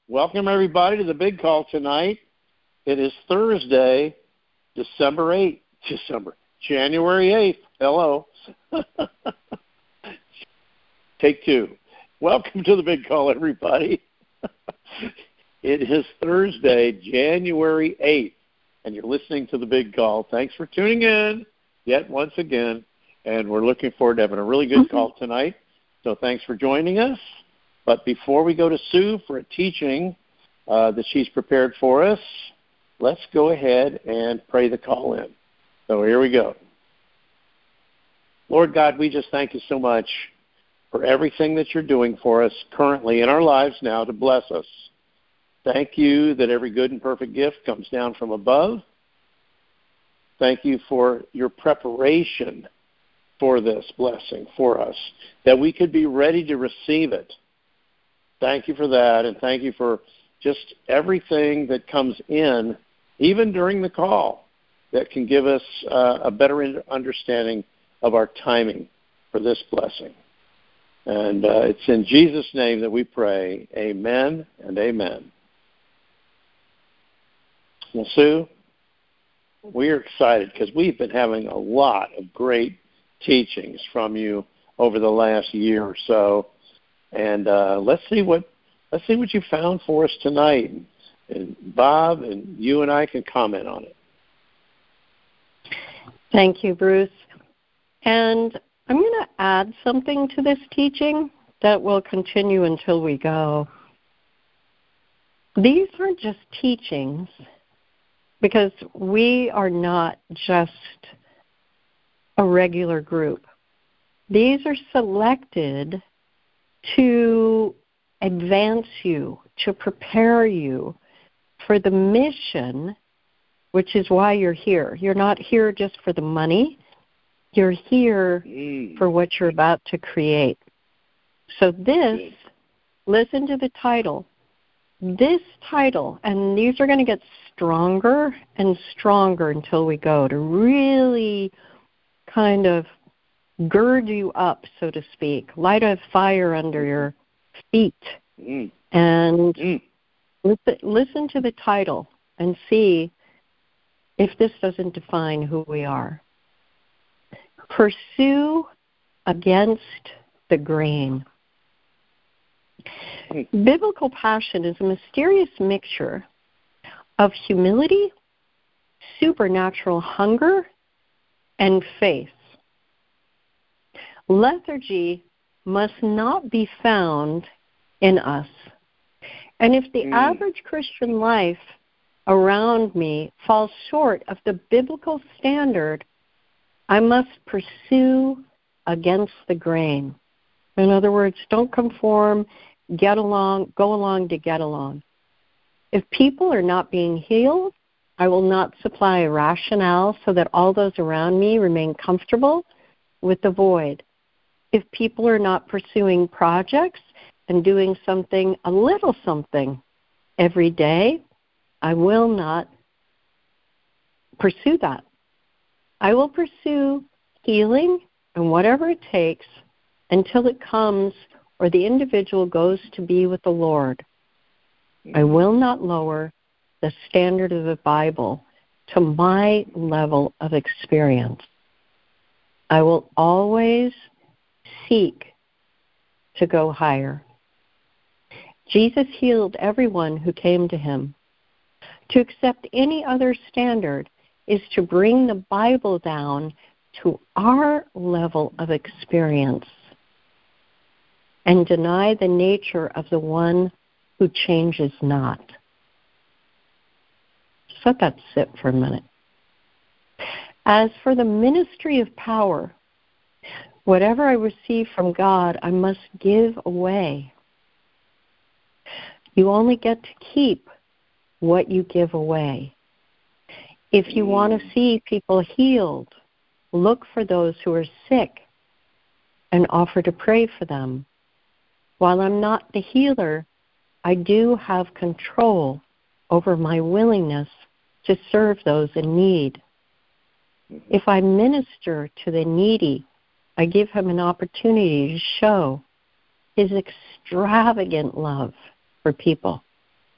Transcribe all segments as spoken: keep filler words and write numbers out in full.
Welcome, everybody, to the big call tonight. It is Thursday, December eighth. December. January eighth. Hello. Take two. Welcome to the big call, everybody. It is Thursday, January eighth, and you're listening to the big call. Thanks for tuning in yet once again, and we're looking forward to having a really good call tonight. So thanks for joining us. But before we go to Sue for a teaching uh, that she's prepared for us, let's go ahead and pray the call in. So here we go. Lord God, we just thank you so much for everything that you're doing for us currently in our lives now to bless us. Thank you that every good and perfect gift comes down from above. Thank you for your preparation for this blessing for us, that we could be ready to receive it. Thank you for that, and thank you for just everything that comes in, even during the call, that can give us uh, a better understanding of our timing for this blessing. And uh, it's in Jesus' name that we pray. Amen and amen. Well, Sue, we are excited because we've been having a lot of great teachings from you over the last year or so. And uh, let's see what let's see what you found for us tonight. And Bob and you and I can comment on it. Thank you, Bruce. And I'm going to add something to this teaching that will continue until we go. These aren't just teachings, because we are not just a regular group. These are selected to advance you, to prepare you for the mission, which is why you're here. You're not here just for the money. You're here mm. for what you're about to create. So this, listen to the title. This title, and these are going to get stronger and stronger until we go, to really kind of gird you up, so to speak, light a fire under your feet, mm. and mm. Listen, listen to the title and see if this doesn't define who we are. Pursue against the grain. Mm. Biblical passion is a mysterious mixture of humility, supernatural hunger, and faith. Lethargy must not be found in us. And if the mm. average Christian life around me falls short of the biblical standard, I must pursue against the grain. In other words, don't conform, get along, go along to get along. If people are not being healed, I will not supply a rationale so that all those around me remain comfortable with the void. If people are not pursuing projects and doing something, a little something every day, I will not pursue that. I will pursue healing and whatever it takes until it comes or the individual goes to be with the Lord. I will not lower the standard of the Bible to my level of experience. I will always seek to go higher. Jesus healed everyone who came to him. To accept any other standard is to bring the Bible down to our level of experience and deny the nature of the one who changes not. Just let that sit for a minute. As for the ministry of power, whatever I receive from God, I must give away. You only get to keep what you give away. If you want to see people healed, look for those who are sick and offer to pray for them. While I'm not the healer, I do have control over my willingness to serve those in need. If I minister to the needy, I give him an opportunity to show his extravagant love for people.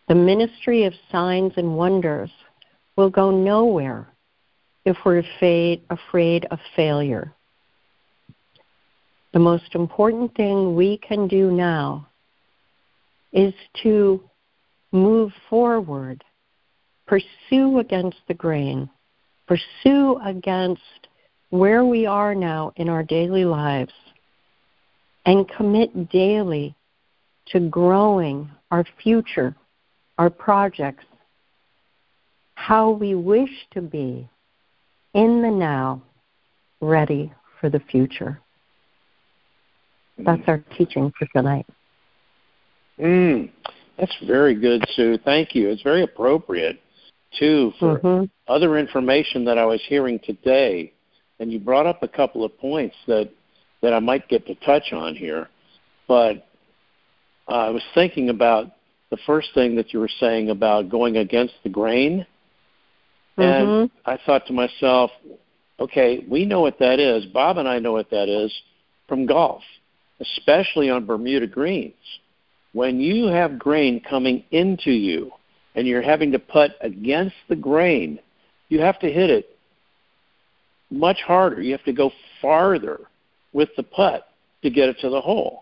The ministry of signs and wonders will go nowhere if we're afraid, afraid of failure. The most important thing we can do now is to move forward, pursue against the grain, pursue against where we are now in our daily lives, and commit daily to growing our future, our projects, how we wish to be in the now, ready for the future. That's our teaching for tonight. Mm, that's very good, Sue. Thank you. It's very appropriate, too, for mm-hmm. other information that I was hearing today. And you brought up a couple of points that, that I might get to touch on here. But uh, I was thinking about the first thing that you were saying about going against the grain. Mm-hmm. And I thought to myself, okay, we know what that is. Bob and I know what that is from golf, especially on Bermuda greens. When you have grain coming into you and you're having to putt against the grain, you have to hit it much harder. You have to go farther with the putt to get it to the hole.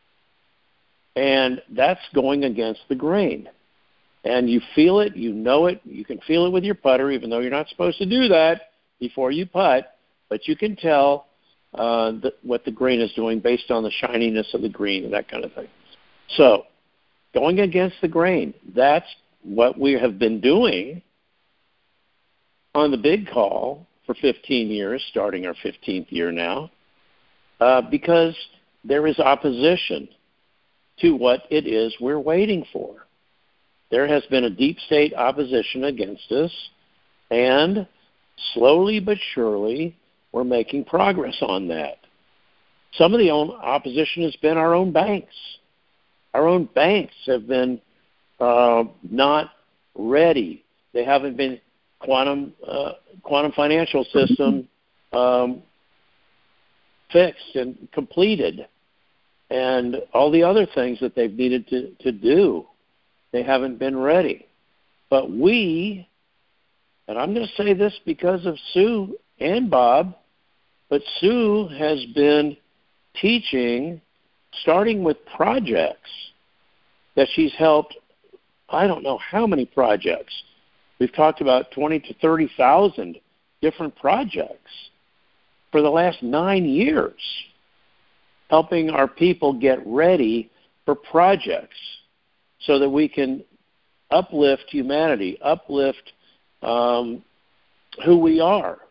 And that's going against the grain. And you feel it, you know it, you can feel it with your putter, even though you're not supposed to do that before you putt, but you can tell uh, the, what the grain is doing based on the shininess of the green and that kind of thing. So, going against the grain, that's what we have been doing on the big call for fifteen years, starting our fifteenth year now, uh, because there is opposition to what it is we're waiting for. There has been a deep state opposition against us, and slowly but surely, we're making progress on that. Some of the opposition has been our own banks. Our own banks have been uh, not ready. They haven't been quantum uh, quantum financial system um, fixed and completed, and all the other things that they've needed to, to do. They haven't been ready. But we, and I'm going to say this because of Sue and Bob, but Sue has been teaching, starting with projects that she's helped, I don't know how many projects. We've talked about twenty to thirty thousand different projects for the last nine years, helping our people get ready for projects so that we can uplift humanity, uplift um, who we are.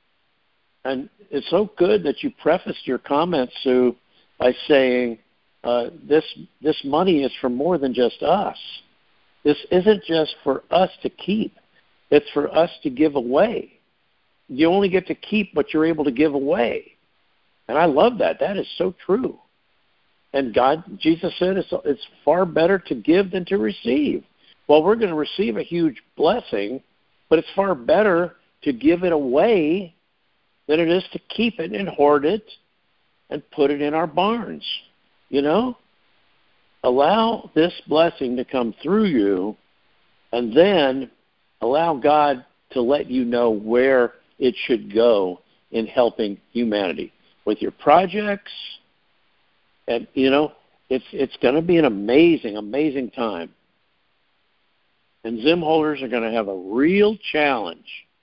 And it's so good that you prefaced your comments, Sue, by saying uh, this this money is for more than just us. This isn't just for us to keep. It's for us to give away. You only get to keep what you're able to give away. And I love that. That is so true. And God, Jesus said it's, it's far better to give than to receive. Well, we're going to receive a huge blessing, but it's far better to give it away than it is to keep it and hoard it and put it in our barns. You know? Allow this blessing to come through you, and then allow God to let you know where it should go in helping humanity with your projects. And, you know, it's it's going to be an amazing, amazing time. And Zim holders are going to have a real challenge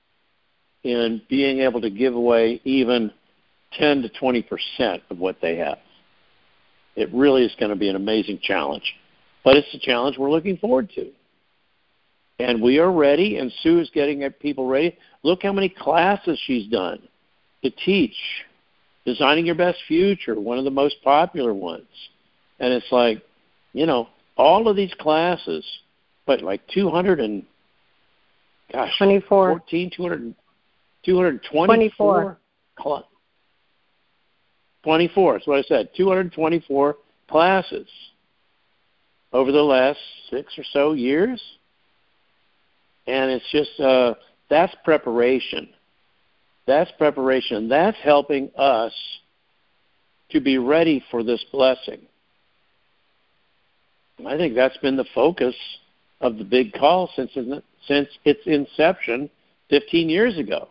in being able to give away even ten to twenty percent of what they have. It really is going to be an amazing challenge. But it's a challenge we're looking forward to. And we are ready, and Sue is getting people ready. Look how many classes she's done to teach Designing Your Best Future, one of the most popular ones. And it's like, you know, all of these classes, but like two hundred and, gosh, twenty-four. fourteen, two hundred, two hundred twenty-four. twenty-four. twenty-four, that's what I said, two hundred twenty-four classes over the last six or so years. And it's just, uh, that's preparation. That's preparation. That's helping us to be ready for this blessing. And I think that's been the focus of the big call since since its inception fifteen years ago.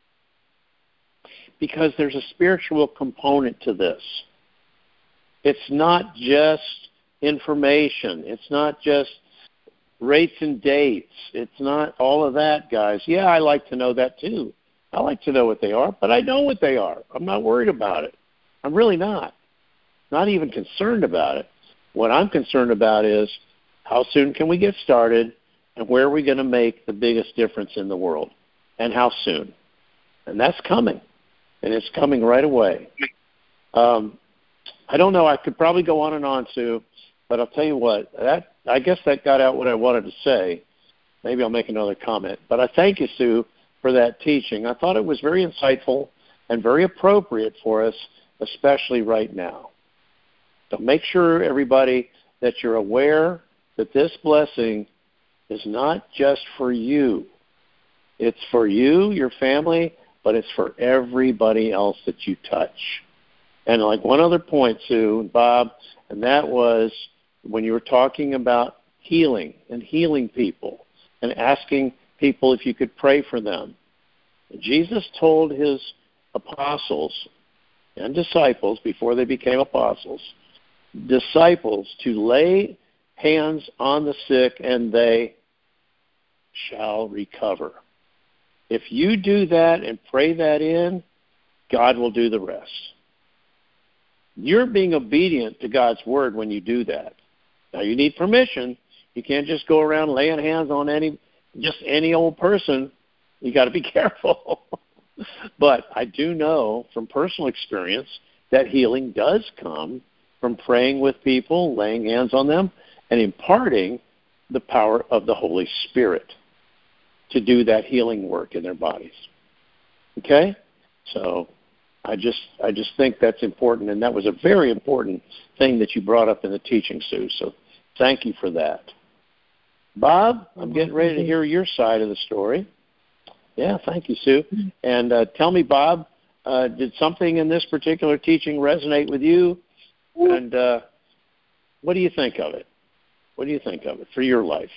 Because there's a spiritual component to this. It's not just information. It's not just rates and dates. It's not all of that, guys. Yeah, I like to know that too. I like to know what they are, but I know what they are. I'm not worried about it. I'm really not. Not even concerned about it. What I'm concerned about is how soon can we get started and where are we going to make the biggest difference in the world and how soon. And that's coming, and it's coming right away. Um, I don't know. I could probably go on and on, Sue, but I'll tell you what. That I guess that got out what I wanted to say. Maybe I'll make another comment. But I thank you, Sue, for that teaching. I thought it was very insightful and very appropriate for us, especially right now. So make sure, everybody, that you're aware that this blessing is not just for you. It's for you, your family, but it's for everybody else that you touch. And like one other point, Sue and Bob, and that was when you were talking about healing and healing people and asking people if you could pray for them. Jesus told his apostles and disciples, before they became apostles, disciples to lay hands on the sick and they shall recover. If you do that and pray that in, God will do the rest. You're being obedient to God's word when you do that. Now, you need permission. You can't just go around laying hands on any, just any old person. You got to be careful. But I do know from personal experience that healing does come from praying with people, laying hands on them, and imparting the power of the Holy Spirit to do that healing work in their bodies. Okay? So I just I just think that's important, and that was a very important thing that you brought up in the teaching, Sue. So thank you for that. Bob, I'm getting ready to hear your side of the story. Yeah, thank you, Sue. And uh, tell me, Bob, uh, did something in this particular teaching resonate with you? And uh, what do you think of it? What do you think of it for your life?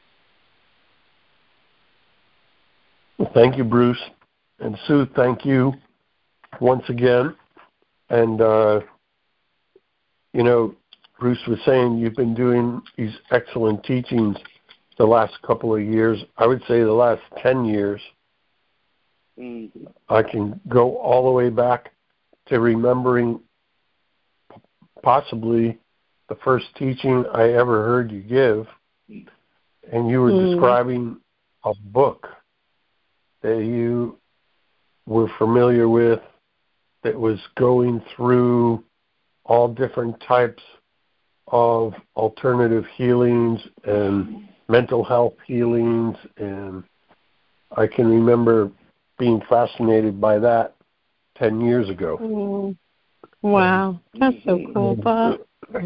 Well, thank you, Bruce. And Sue, thank you once again. And, uh, you know, Bruce was saying you've been doing these excellent teachings the last couple of years. I would say the last ten years. Mm-hmm. I can go all the way back to remembering possibly the first teaching I ever heard you give, and you were mm. describing a book that you were familiar with that was going through all different types of alternative healings and mental health healings, and I can remember being fascinated by that ten years ago. Mm. Wow, that's so cool, Bob.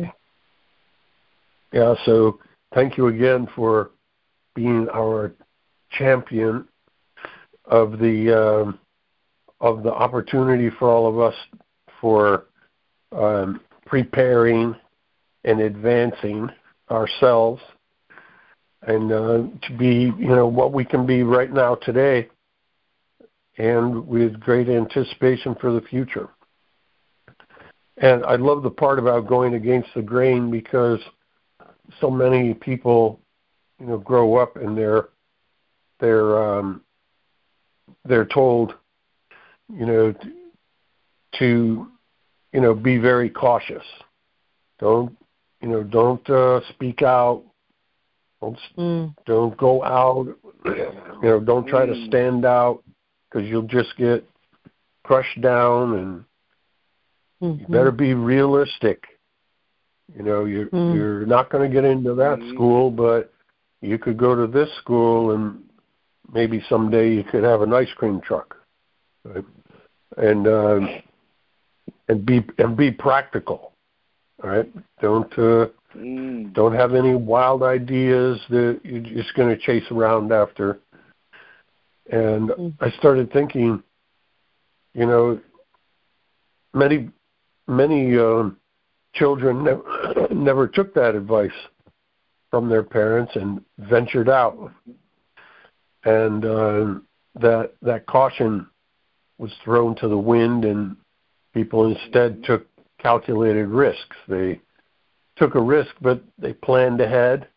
Yeah, so thank you again for being our champion of the um, of the opportunity for all of us for um, preparing and advancing ourselves, and uh, to be, you know, what we can be right now today, and with great anticipation for the future. And I love the part about going against the grain, because so many people, you know, grow up and they're they're um, they're told, you know, to, to you know be very cautious. Don't you know? Don't uh, speak out. Don't mm. don't go out. You know, don't try mm. to stand out, because you'll just get crushed down, and mm-hmm. you better be realistic. You know, you're mm. you're not going to get into that mm. school, but you could go to this school, and maybe someday you could have an ice cream truck, right? And uh, and be and be practical, all right? Don't uh, mm. don't have any wild ideas that you're just going to chase around after. And mm. I started thinking, you know, many many um, children never, never took that advice. from their parents and ventured out. And uh, that that caution was thrown to the wind, and people instead took calculated risks. They took a risk, but they planned ahead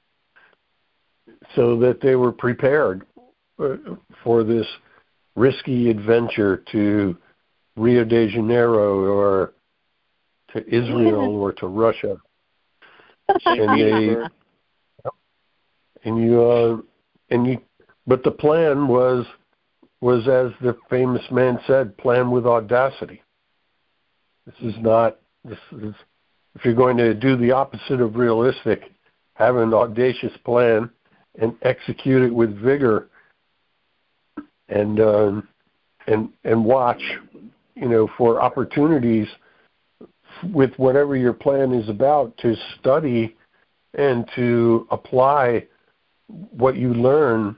so that they were prepared for this risky adventure to Rio de Janeiro or to Israel or to Russia. And they, and you, uh, and you, but the plan was, was as the famous man said, plan with audacity. This is not, this is, if you're going to do the opposite of realistic, have an audacious plan and execute it with vigor, and uh, and and watch, you know, for opportunities with whatever your plan is about to study and to apply what you learn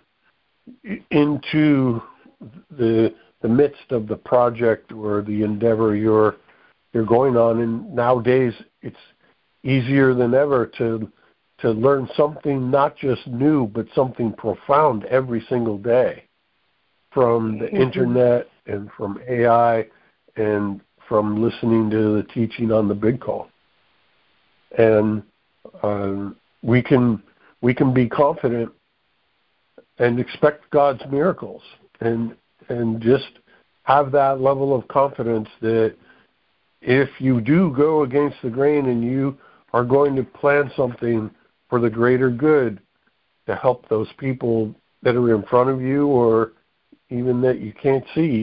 into the the midst of the project or the endeavor you're you're going on. And nowadays it's easier than ever to to learn something not just new, but something profound every single day from the mm-hmm. internet and from A I and from listening to the teaching on the Big Call. And uh, we can we can be confident and expect God's miracles, and and just have that level of confidence that if you do go against the grain and you are going to plan something for the greater good to help those people that are in front of you or even that you can't see,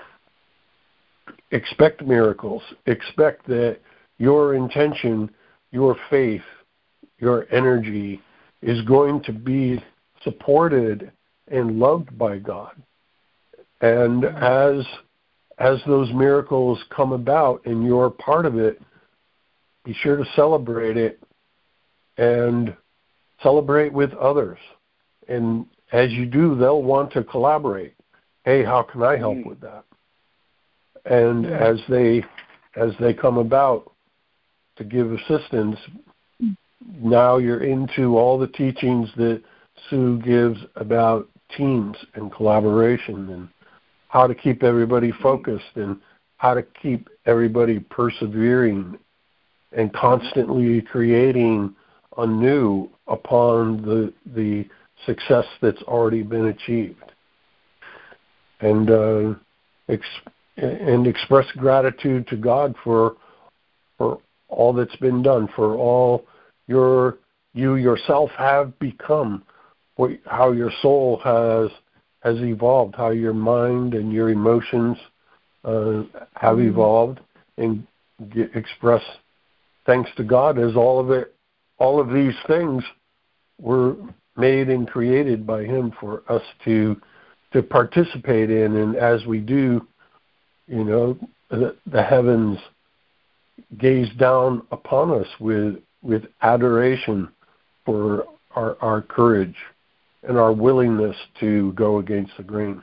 expect miracles. Expect that your intention, your faith, your energy is going to be supported and loved by God. And as as those miracles come about and you're part of it, be sure to celebrate it and celebrate with others. And as you do, they'll want to collaborate. Hey, how can I help with that? And as they as they come about to give assistance, now you're into all the teachings that Sue gives about teams and collaboration and how to keep everybody focused and how to keep everybody persevering and constantly creating anew upon the the success that's already been achieved. And uh, ex- and express gratitude to God for for all that's been done, for all your you yourself have become, what, how your soul has has evolved, how your mind and your emotions uh, have mm-hmm. evolved, and get, express thanks to God as all of it, all of these things were made and created by Him for us to to participate in. And as we do, you know, the, the heavens gaze down upon us with with adoration for our, our courage and our willingness to go against the grain.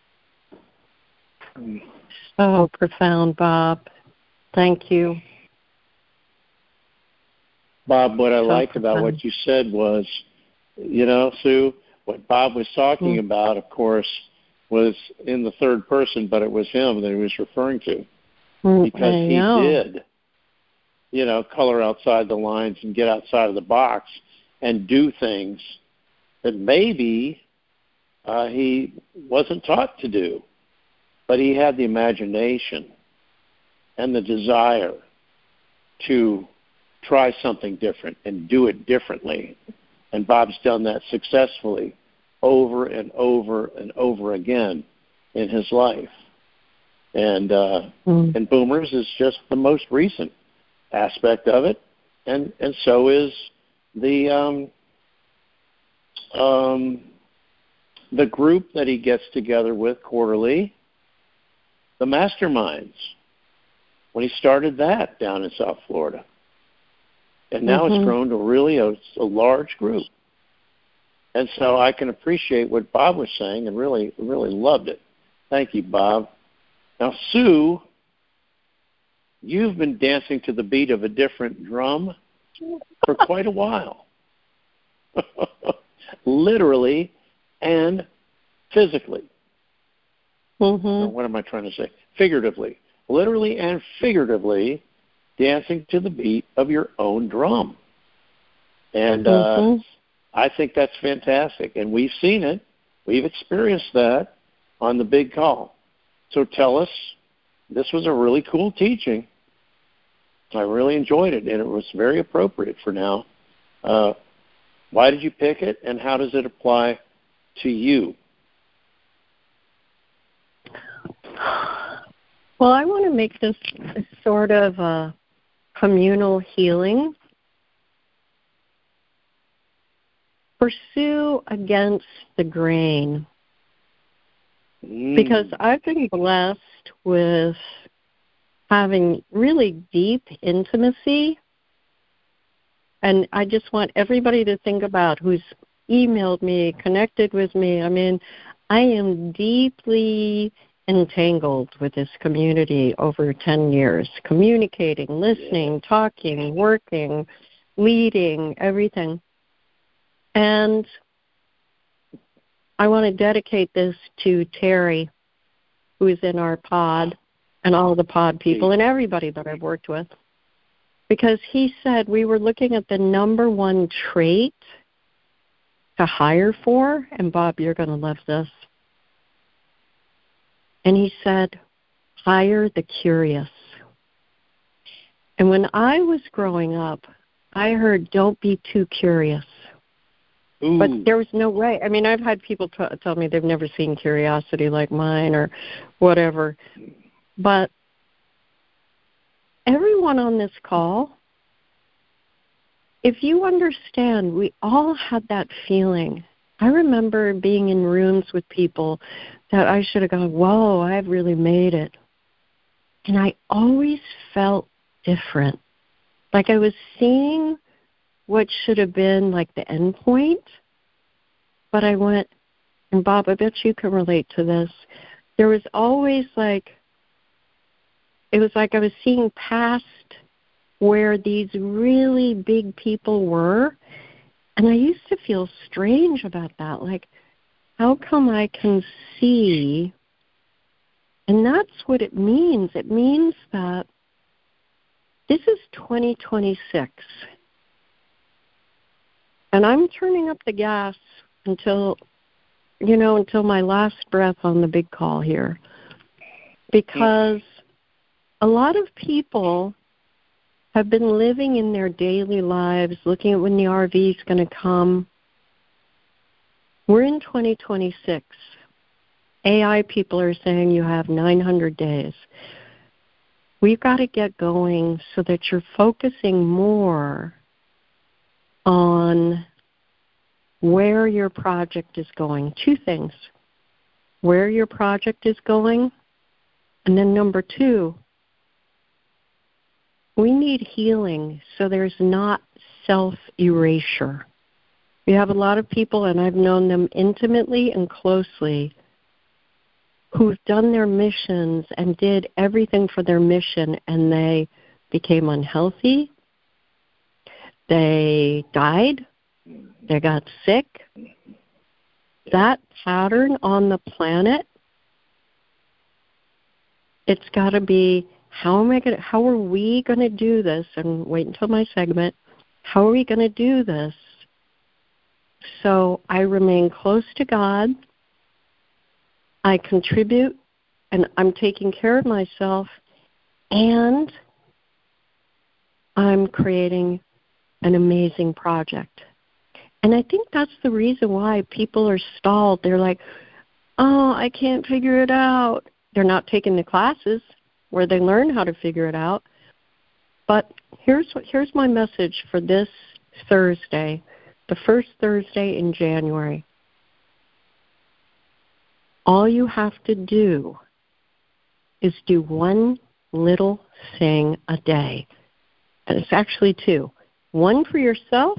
So profound, Bob. Thank you. Bob, what I so liked profound. about what you said was, you know, Sue, what Bob was talking mm-hmm. about, of course, was in the third person, but it was him that he was referring to. Mm, because I he know. did, you know, color outside the lines and get outside of the box and do things that maybe uh, he wasn't taught to do. But he had the imagination and the desire to try something different and do it differently. And Bob's done that successfully over and over and over again in his life. And uh, mm. and Boomers is just the most recent aspect of it. And, and so is the um, um, the group that he gets together with quarterly, the Masterminds, when he started that down in South Florida. And now mm-hmm. it's grown to really a, a large group. And so I can appreciate what Bob was saying and really, really loved it. Thank you, Bob. Now, Sue, you've been dancing to the beat of a different drum for quite a while. literally and physically. Mm-hmm. So what am I trying to say? Figuratively. Literally and figuratively dancing to the beat of your own drum. And mm-hmm. uh, I think that's fantastic. And we've seen it. We've experienced that on the big call. So tell us, this was a really cool teaching. I really enjoyed it, and it was very appropriate for now. Uh, why did you pick it, and how does it apply to you? Well, I want to make this a sort of a communal healing. Pursue against the grain. Mm. Because I've been blessed with having really deep intimacy. And I just want everybody to think about who's emailed me, connected with me. I mean, I am deeply entangled with this community over ten years, communicating, listening, talking, working, leading, everything. And I want to dedicate this to Terry, who is in our pod, and all the pod people, and everybody that I've worked with. Because he said we were looking at the number one trait to hire for, and Bob, you're going to love this. And he said, hire the curious. And when I was growing up, I heard, don't be too curious. Ooh. But there was no way. I mean, I've had people t- tell me they've never seen curiosity like mine or whatever. But everyone on this call, if you understand, we all had that feeling. I remember being in rooms with people that I should have gone, whoa, I've really made it. And I always felt different. Like I was seeing what should have been like the end point. But I went, and Bob, I bet you can relate to this. There was always like, it was like I was seeing past where these really big people were. And I used to feel strange about that. Like, how come I can see? And that's what it means. It means that this is twenty twenty-six. And I'm turning up the gas until, you know, until my last breath on the big call here. Because a lot of people have been living in their daily lives, looking at when the R V is going to come. We're in twenty twenty-six. A I people are saying you have nine hundred days. We've got to get going so that you're focusing more on where your project is going. Two things. Where your project is going, and then number two, we need healing so there's not self-erasure. We have a lot of people, and I've known them intimately and closely, who've done their missions and did everything for their mission, and they became unhealthy, they died, they got sick. That pattern on the planet, it's got to be, how am I going? How are we going to do this? And wait until my segment. How are we going to do this so I remain close to God, I contribute, and I'm taking care of myself, and I'm creating an amazing project. And I think that's the reason why people are stalled. They're like, oh, I can't figure it out. They're not taking the classes where they learn how to figure it out. But here's what, here's my message for this Thursday, the first Thursday in January. All you have to do is do one little thing a day. And it's actually two. One for yourself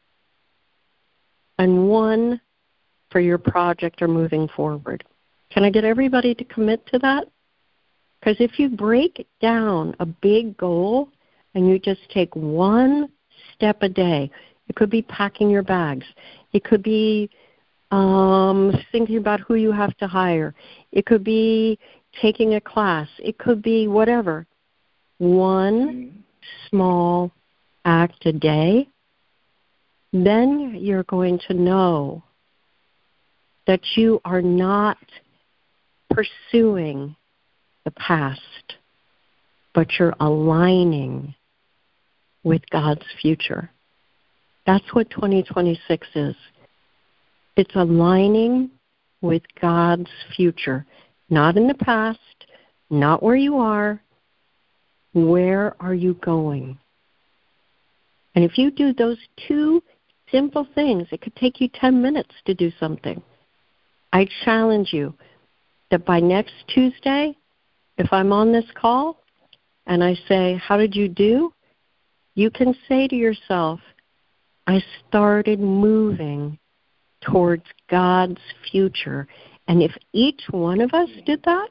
and one for your project or moving forward. Can I get everybody to commit to that? Because if you break down a big goal and you just take one step a day, It could be packing your bags. It could be um, thinking about who you have to hire. It could be taking a class. It could be whatever. One small act a day, then you're going to know that you are not pursuing the past, but you're aligning with God's future. That's what twenty twenty-six is. It's aligning with God's future, not in the past, not where you are. Where are you going? And if you do those two simple things, it could take you ten minutes to do something. I challenge you that by next Tuesday, if I'm on this call and I say, how did you do? You can say to yourself, I started moving towards God's future. And if each one of us did that,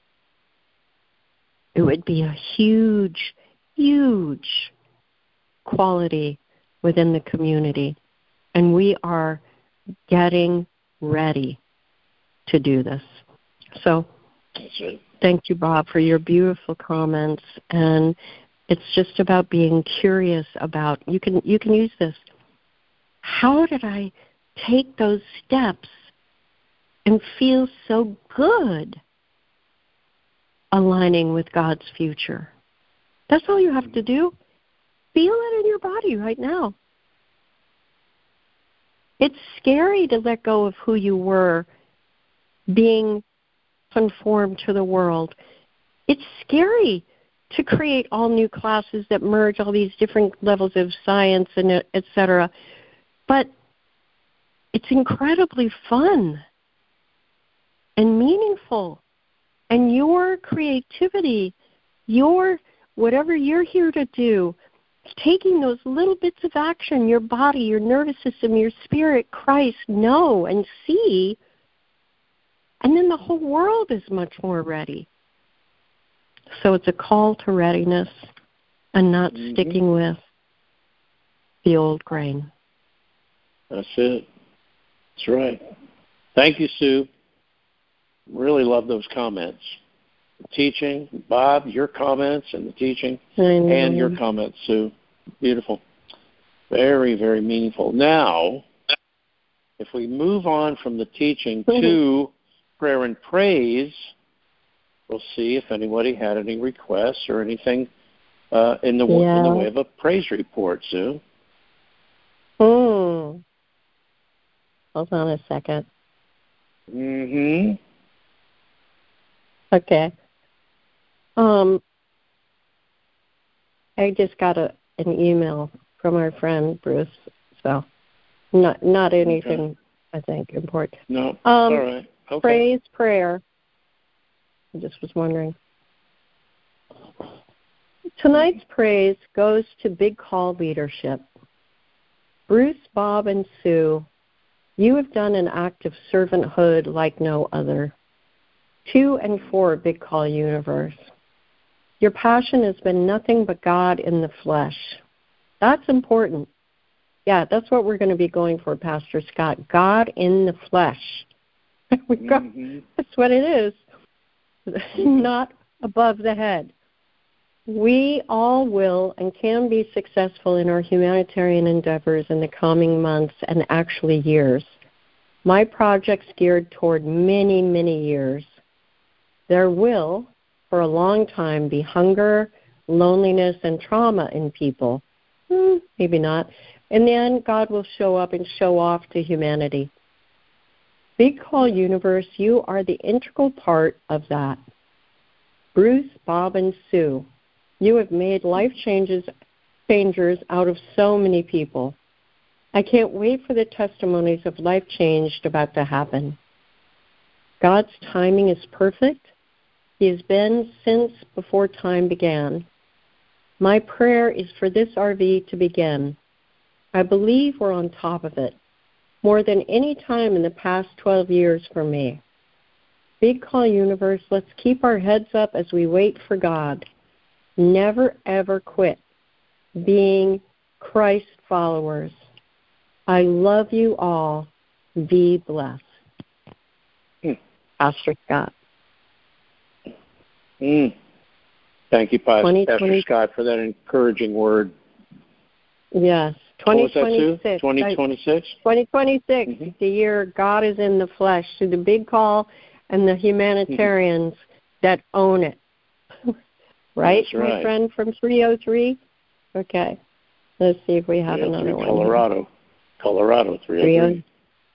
it would be a huge, huge quality within the community. And we are getting ready to do this. So thank you, Bob, for your beautiful comments. And it's just about being curious about, you can you can use this. How did I take those steps and feel so good aligning with God's future? That's all you have to do. Feel it in your body right now. It's scary to let go of who you were, being conformed to the world. It's scary to create all new classes that merge all these different levels of science and et cetera. But it's incredibly fun and meaningful. And your creativity, your whatever you're here to do, taking those little bits of action, your body, your nervous system, your spirit, Christ, know and see, and then the whole world is much more ready. So it's a call to readiness and not mm-hmm. sticking with the old grain. That's it. That's right. Thank you, Sue. Really love those comments. The teaching, Bob, your comments and the teaching, and your comments, Sue. Beautiful. Very, very meaningful. Now, if we move on from the teaching to prayer and praise, we'll see if anybody had any requests or anything uh, in, the, yeah. in the way of a praise report, Sue. Hmm. Hold on a second. Mm-hmm. Okay. Um, I just got a, an email from our friend Bruce, so not not anything okay. I think important. No, um, all right. Okay. Praise prayer. I just was wondering. Tonight's praise goes to Big Call leadership. Bruce, Bob, and Sue, you have done an act of servanthood like no other. To and for Big Call Universe. Your passion has been nothing but God in the flesh. That's important. Yeah, that's what we're going to be going for, Pastor Scott. God in the flesh. We've got, mm-hmm. That's what it is. Not above the head. We all will and can be successful in our humanitarian endeavors in the coming months and actually years. My project's geared toward many, many years. There will, for a long time, be hunger, loneliness, and trauma in people. Hmm, maybe not. In the end, God will show up and show off to humanity. Big Call Universe, you are the integral part of that. Bruce, Bob, and Sue, you have made life changes, changers out of so many people. I can't wait for the testimonies of life changed about to happen. God's timing is perfect. He has been since before time began. My prayer is for this R V to begin. I believe we're on top of it, more than any time in the past twelve years for me. Big Call Universe, let's keep our heads up as we wait for God. Never, ever quit being Christ followers. I love you all. Be blessed. Mm. Pastor Scott. Mm. Thank you, Pastor, Pastor Scott, for that encouraging word. Yes. twenty twenty-six. twenty twenty-six? twenty twenty-six, mm-hmm. The year God is in the flesh, through the big call and the humanitarians mm-hmm. that own it. Right, That's right, my friend from three oh three? Okay. Let's see if we have another one. Colorado. Here. Colorado, three oh three.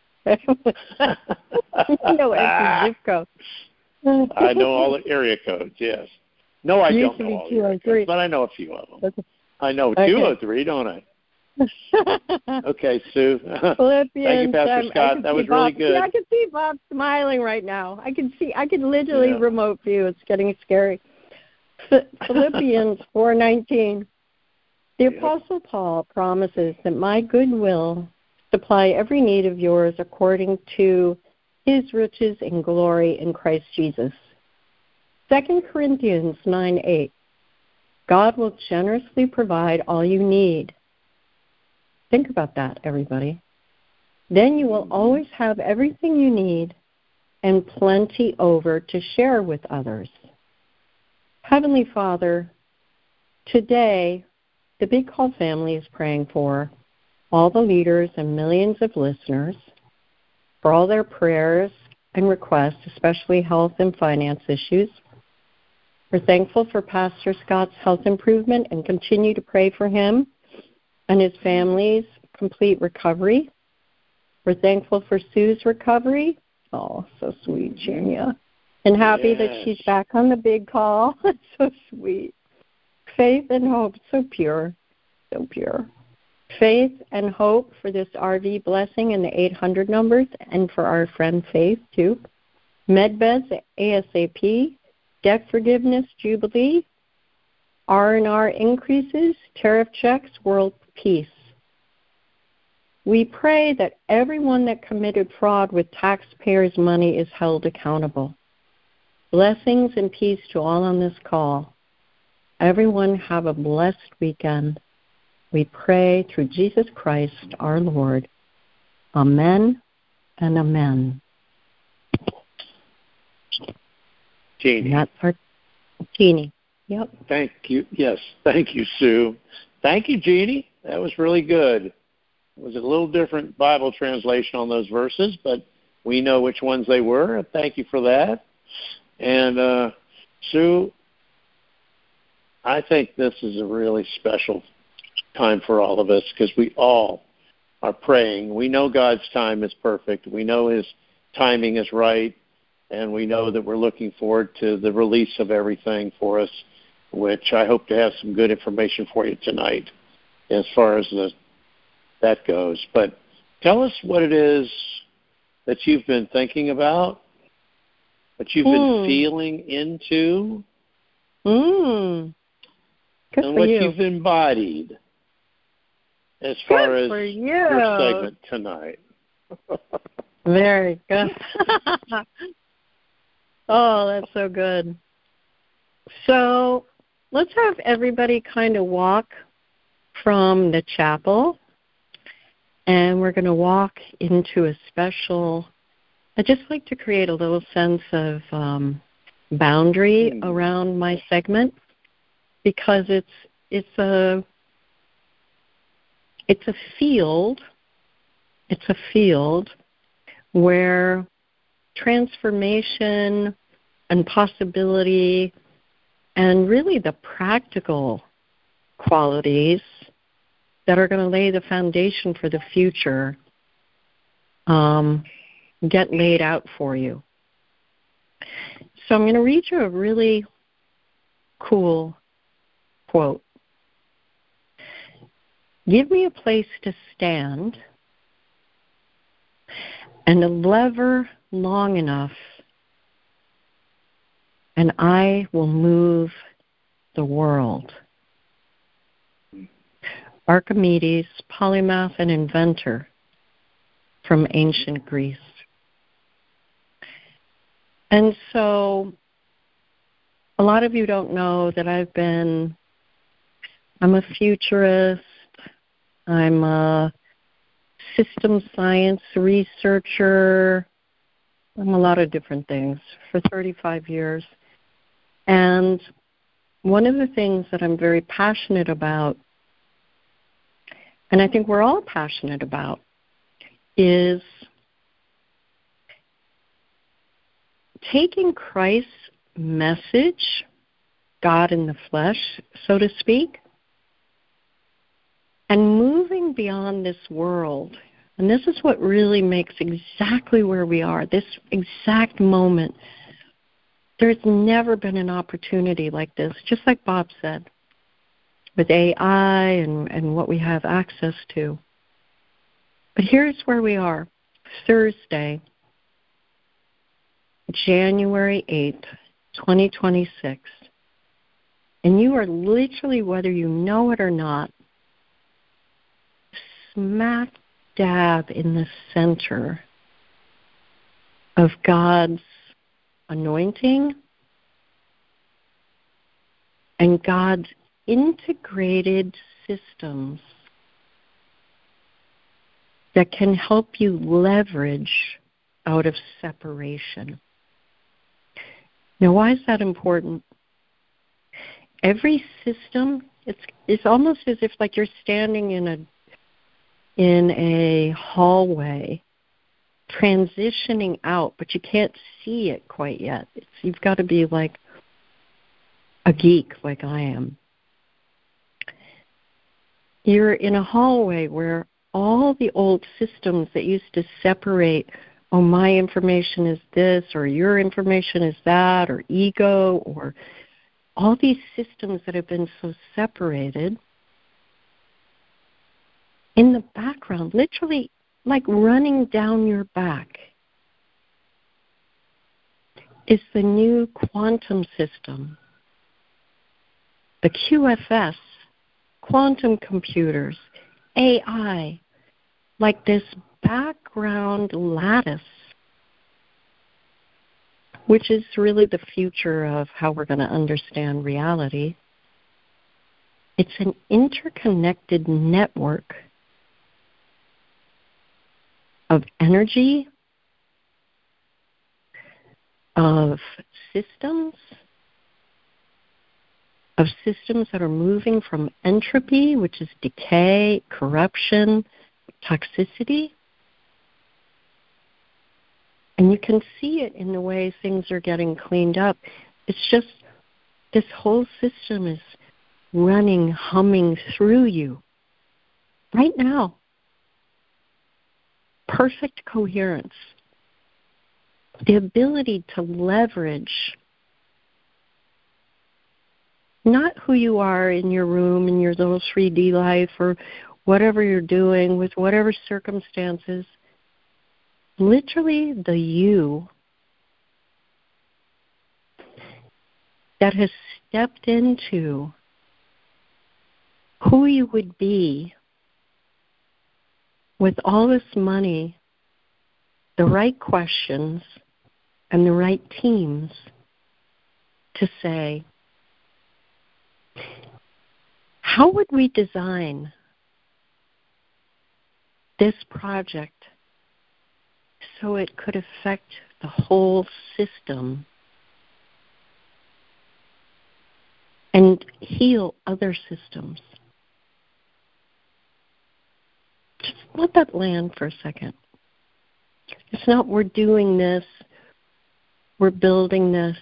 No, it's zip code. I know all the area codes, yes. No, I don't know all the area codes, but I know a few of them. Okay. I know okay. two oh three, don't I? Okay, Sue. Thank you, Pastor um, Scott. That was Bob. really good. Yeah, I can see Bob smiling right now. I can see. I can literally yeah. remote view. It's getting scary. Philippians four nineteen. The yep. Apostle Paul promises that my good will supply every need of yours according to his riches and glory in Christ Jesus. Second Corinthians nine eight. God will generously provide all you need. Think about that, everybody. Then you will always have everything you need and plenty over to share with others. Heavenly Father, today the Big Call family is praying for all the leaders and millions of listeners, for all their prayers and requests, especially health and finance issues. We're thankful for Pastor Scott's health improvement and continue to pray for him and his family's complete recovery. We're thankful for Sue's recovery. Oh, so sweet, Junior. And happy yes. that she's back on the Big Call. So sweet. Faith and hope, so pure, so pure. Faith and hope for this R V blessing and the eight hundred numbers, and for our friend Faith, too. MedBeds, ASAP. Debt forgiveness, Jubilee. R and R increases, tariff checks, world peace. We pray that everyone that committed fraud with taxpayers' money is held accountable. Blessings and peace to all on this call. Everyone have a blessed weekend. We pray through Jesus Christ, our Lord. Amen and amen. Jeannie. That's our Jeannie. Yep. Thank you. Yes, thank you, Sue. Thank you, Jeannie. That was really good. It was a little different Bible translation on those verses, but we know which ones they were. Thank you for that. And, uh, Sue, I think this is a really special time for all of us because we all are praying. We know God's time is perfect. We know his timing is right, and we know that we're looking forward to the release of everything for us, which I hope to have some good information for you tonight as far as the, that goes. But tell us what it is that you've been thinking about, what you've mm. been feeling into, mm. Good and for what you. you've embodied as far good as for you. your segment tonight. Very good. Oh, that's so good. So let's have everybody kind of walk from the chapel, and we're going to walk into a special, I just like to create a little sense of um, boundary mm. around my segment, because it's it's a it's a field, it's a field where transformation and possibility and really the practical qualities that are going to lay the foundation for the future um, get laid out for you. So I'm going to read you a really cool quote. Give me a place to stand and a lever long enough, and I will move the world. Archimedes, polymath and inventor from ancient Greece. And so a lot of you don't know that I've been, I'm a futurist, I'm a systems science researcher. I'm a lot of different things for thirty-five years. And one of the things that I'm very passionate about, and I think we're all passionate about, is taking Christ's message, God in the flesh, so to speak, and moving beyond this world. And this is what really makes exactly where we are, this exact moment. There's never been an opportunity like this, just like Bob said, with A I and, and what we have access to. But here's where we are, Thursday, January eighth, twenty twenty-six. And you are literally, whether you know it or not, smack dab in the center of God's anointing and God's integrated systems that can help you leverage out of separation. Now, why is that important? Every system, it's it's almost as if like you're standing in a in a hallway transitioning out, but you can't see it quite yet. It's, you've got to be like a geek like I am. You're in a hallway where all the old systems that used to separate, oh, my information is this, or your information is that, or ego, or all these systems that have been so separated, in the background, literally like running down your back, is the new quantum system, the Q F S, quantum computers, A I, like this background lattice, which is really the future of how we're going to understand reality. It's an interconnected network of energy, of systems, of systems that are moving from entropy, which is decay, corruption, toxicity. And you can see it in the way things are getting cleaned up. It's just this whole system is running, humming through you right now. Perfect coherence. The ability to leverage not who you are in your room, in your little three D life, or whatever you're doing with whatever circumstances, literally the you that has stepped into who you would be with all this money, the right questions, and the right teams to say, how would we design this project so it could affect the whole system and heal other systems? Just let that land for a second. It's not we're doing this, we're building this.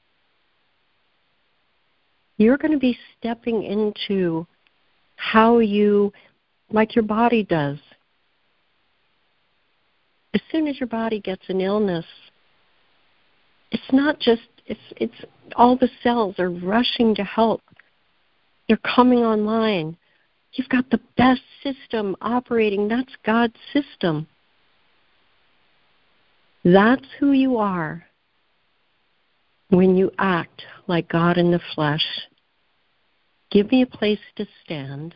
You're going to be stepping into how you, like your body does. As soon as your body gets an illness, it's not just, it's, it's all the cells are rushing to help. They're coming online. You've got the best system operating. That's God's system. That's who you are when you act like God in the flesh. Give me a place to stand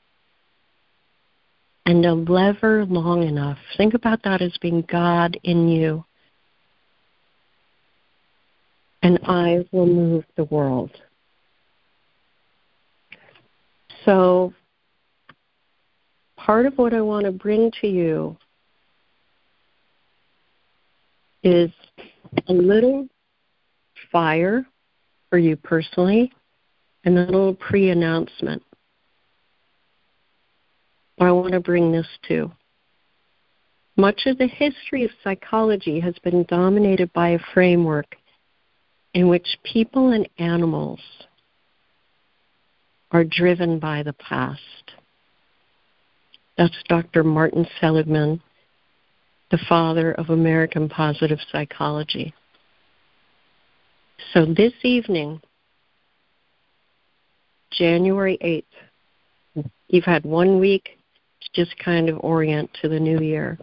and a lever long enough. Think about that as being God in you. And I will move the world. So part of what I want to bring to you is a little fire for you personally and a little pre-announcement. I want to bring this to. Much of the history of psychology has been dominated by a framework in which people and animals are driven by the past. That's Doctor Martin Seligman, the father of American positive psychology. So this evening, January eighth, you've had one week to just kind of orient to the new year.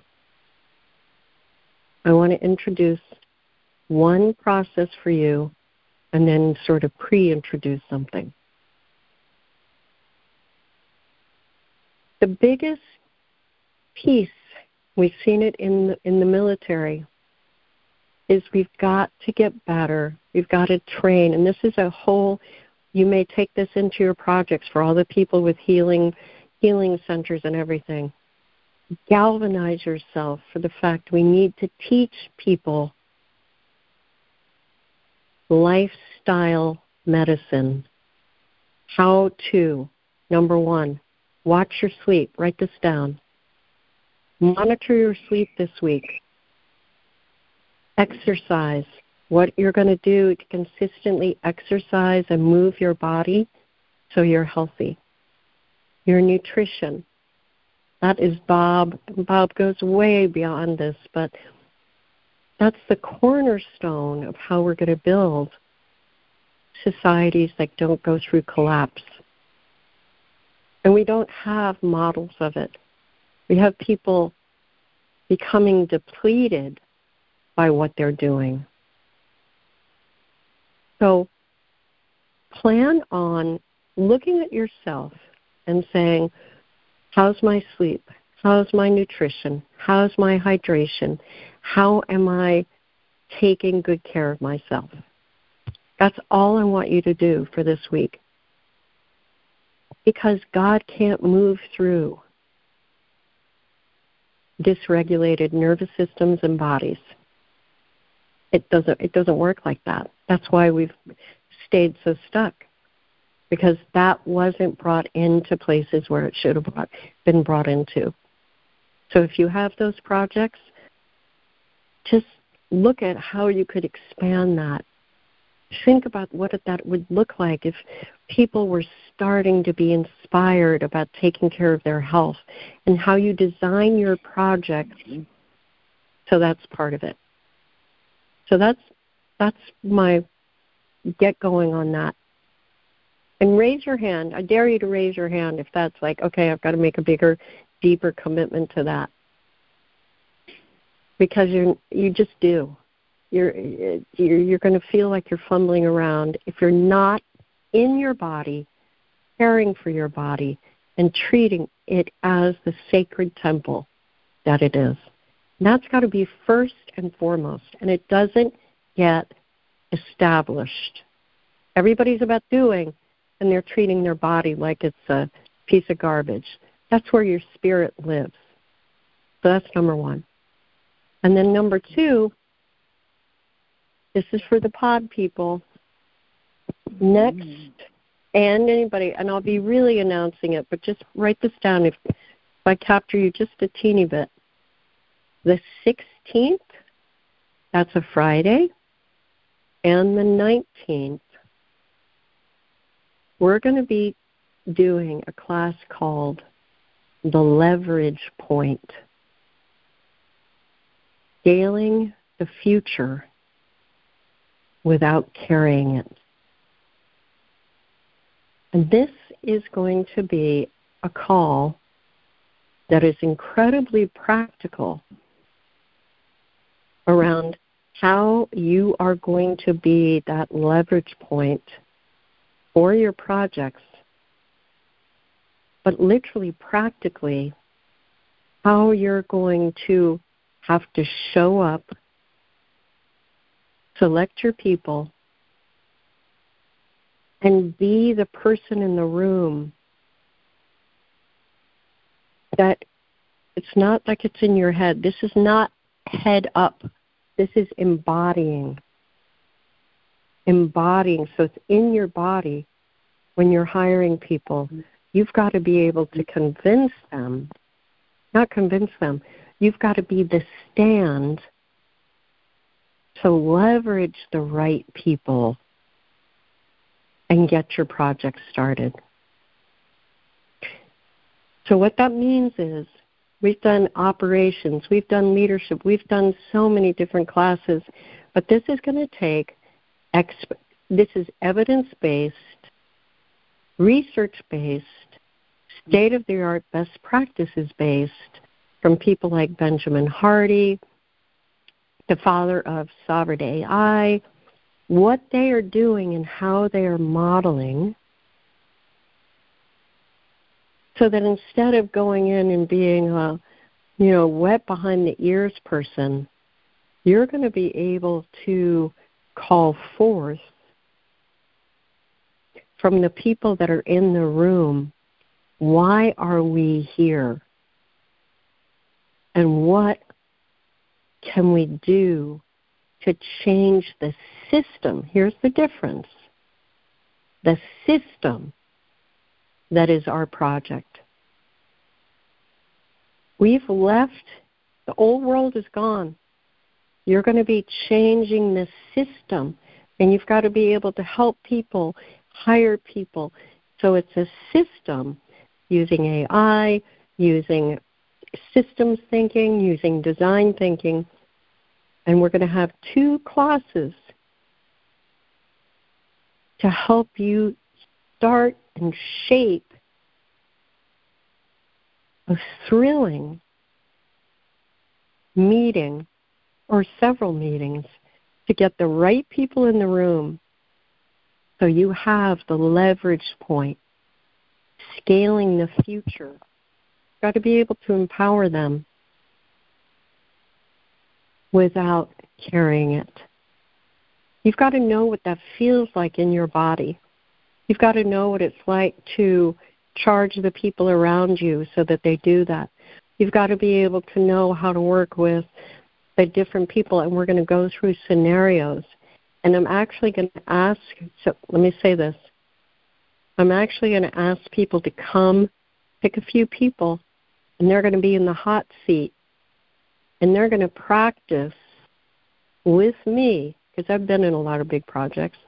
I want to introduce one process for you and then sort of pre-introduce something. The biggest piece, we've seen it in the, in the military, is we've got to get better. We've got to train. And this is a whole, you may take this into your projects for all the people with healing, healing centers and everything. Galvanize yourself for the fact we need to teach people lifestyle medicine. How to, number one, watch your sleep. Write this down. Monitor your sleep this week. Exercise. What you're going to do to consistently exercise and move your body so you're healthy. Your nutrition. That is Bob. Bob goes way beyond this, but that's the cornerstone of how we're going to build societies that don't go through collapse. And we don't have models of it. We have people becoming depleted by what they're doing. So plan on looking at yourself and saying, how's my sleep? How's my nutrition? How's my hydration? How am I taking good care of myself? That's all I want you to do for this week. Because God can't move through dysregulated nervous systems and bodies. It doesn't it doesn't work like that. That's why we've stayed so stuck. Because that wasn't brought into places where it should have brought, been brought into. So if you have those projects, just look at how you could expand that. Think about what that would look like if people were starting to be inspired about taking care of their health and how you design your projects so that's part of it. So that's that's my get going on that. And raise your hand. I dare you to raise your hand if that's like, okay, I've got to make a bigger, deeper commitment to that. Because you you just do. You're you're, you're going to feel like you're fumbling around if you're not in your body, caring for your body, and treating it as the sacred temple that it is. And that's got to be first and foremost. And it doesn't get established. Everybody's about doing, and they're treating their body like it's a piece of garbage. That's where your spirit lives. So that's number one. And then number two, this is for the pod people. Next, and anybody, and I'll be really announcing it, but just write this down if, if I capture you just a teeny bit. The sixteenth, that's a Friday, and the nineteenth, we're going to be doing a class called The Leverage Point, Scaling the Future Without Carrying It. And this is going to be a call that is incredibly practical around how you are going to be that leverage point for your projects, but literally practically how you're going to have to show up, select your people, and be the person in the room that it's not like it's in your head. This is not head up. This is embodying. Embodying. So it's in your body when you're hiring people. You've got to be able to convince them, not convince them, you've got to be the stand to leverage the right people and get your project started. So what that means is we've done operations, we've done leadership, we've done so many different classes, but this is going to take, exp- this is evidence-based, research-based, state-of-the-art best practices-based from people like Benjamin Hardy, the father of Sovereign A I, what they are doing and how they are modeling, so that instead of going in and being a, you know, wet behind the ears person, you're going to be able to call forth from the people that are in the room, why are we here? And what can we do to change the system? Here's the difference. The system that is our project. We've left, the old world is gone. You're going to be changing the system, and you've got to be able to help people, hire people. So it's a system using A I, using systems thinking, using design thinking, and we're going to have two classes to help you start and shape a thrilling meeting or several meetings to get the right people in the room so you have the leverage point, scaling the future. You've got to be able to empower them without carrying it. You've got to know what that feels like in your body. You've got to know what it's like to charge the people around you so that they do that. You've got to be able to know how to work with the different people, and we're going to go through scenarios. And I'm actually going to ask, so let me say this. I'm actually going to ask people to come, pick a few people, and they're going to be in the hot seat. And they're going to practice with me, because I've been in a lot of big projects,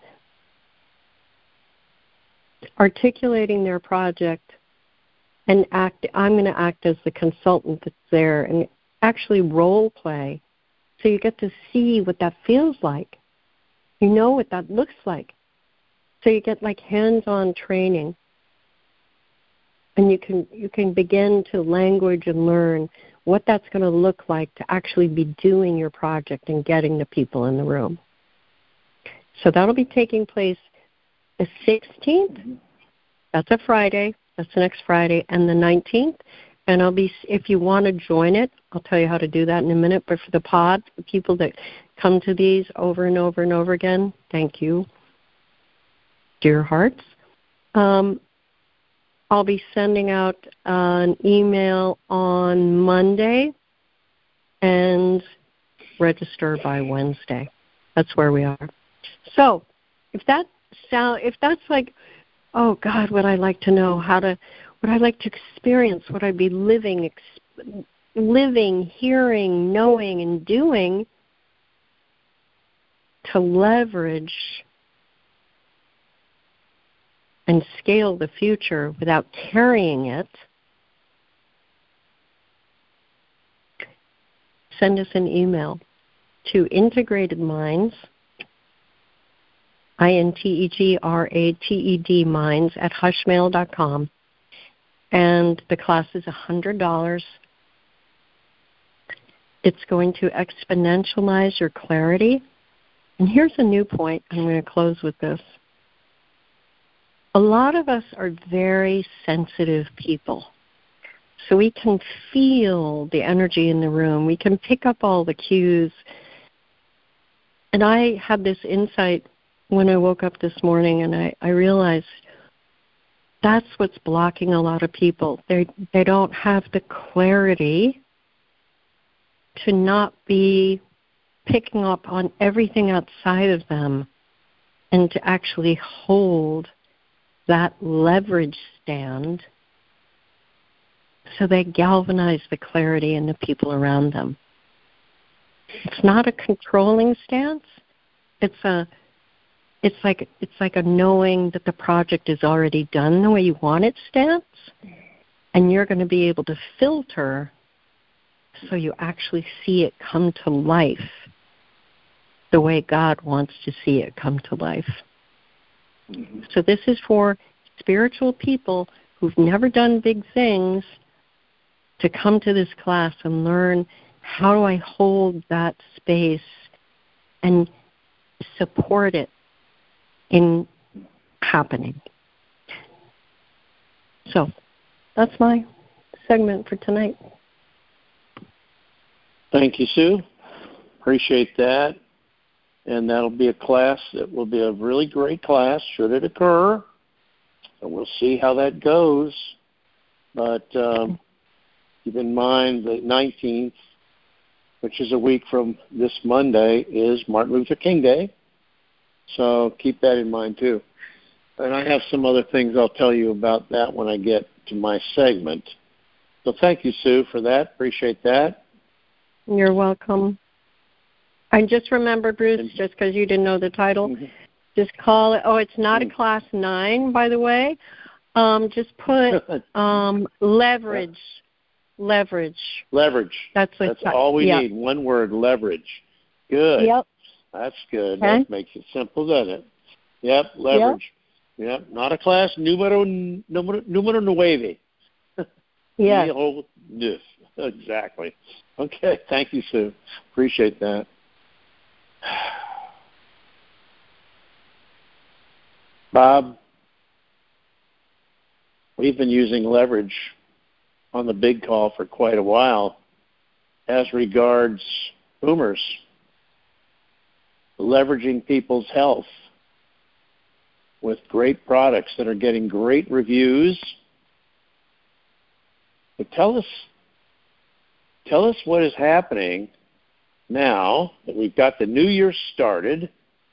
articulating their project and act. I'm going to act as the consultant that's there and actually role play, so you get to see what that feels like. You know what that looks like. So you get like hands-on training, and you can you can begin to language and learn what that's going to look like to actually be doing your project and getting the people in the room. So that'll be taking place the sixteenth. That's a Friday. That's the next Friday, and the nineteenth. And I'll be, if you want to join it, I'll tell you how to do that in a minute. But for the pod, the people that come to these over and over and over again, thank you, dear hearts. Um, I'll be sending out uh, an email on Monday and register by Wednesday. That's where we are. So if that sound, if that's like, oh God, would I like to know how to, would I like to experience, would I be living, ex- living, hearing, knowing, and doing to leverage and scale the future without carrying it, send us an email to Integrated Minds, I N T E G R A T E D Minds at hushmail dot com. And the class is one hundred dollars. It's going to exponentialize your clarity. And here's a new point. I'm going to close with this. A lot of us are very sensitive people. So we can feel the energy in the room. We can pick up all the cues. And I had this insight when I woke up this morning, and I, I realized that's what's blocking a lot of people. They they don't have the clarity to not be picking up on everything outside of them and to actually hold that leverage stand so they galvanize the clarity in the people around them. It's not a controlling stance. It's a it's like it's like a knowing that the project is already done the way you want it stance, and you're going to be able to filter so you actually see it come to life the way God wants to see it come to life. Mm-hmm. So this is for spiritual people who've never done big things to come to this class and learn, how do I hold that space and support it in happening? So that's my segment for tonight. Thank you, Sue. Appreciate that. And that'll be a class that will be a really great class should it occur. So we'll see how that goes. But um, keep in mind the nineteenth, which is a week from this Monday, is Martin Luther King Day. So keep that in mind too. And I have some other things I'll tell you about that when I get to my segment. So thank you, Sue, for that. Appreciate that. You're welcome. And just remember, Bruce, just because you didn't know the title, mm-hmm. just call it, oh, it's not mm-hmm. a class nine, by the way. Um, just put um, leverage. Leverage. Leverage. That's, That's all we yep. need. One word, leverage. Good. Yep. That's good. Okay. That makes it simple, doesn't it? Yep, leverage. Yep. yep. Not a class numero, numero, numero nueve. Yeah. Yes. Exactly. Okay. Thank you, Sue. Appreciate that. Bob, we've been using leverage on the big call for quite a while as regards boomers, leveraging people's health with great products that are getting great reviews. But tell us, tell us what is happening now that we've got the new year started.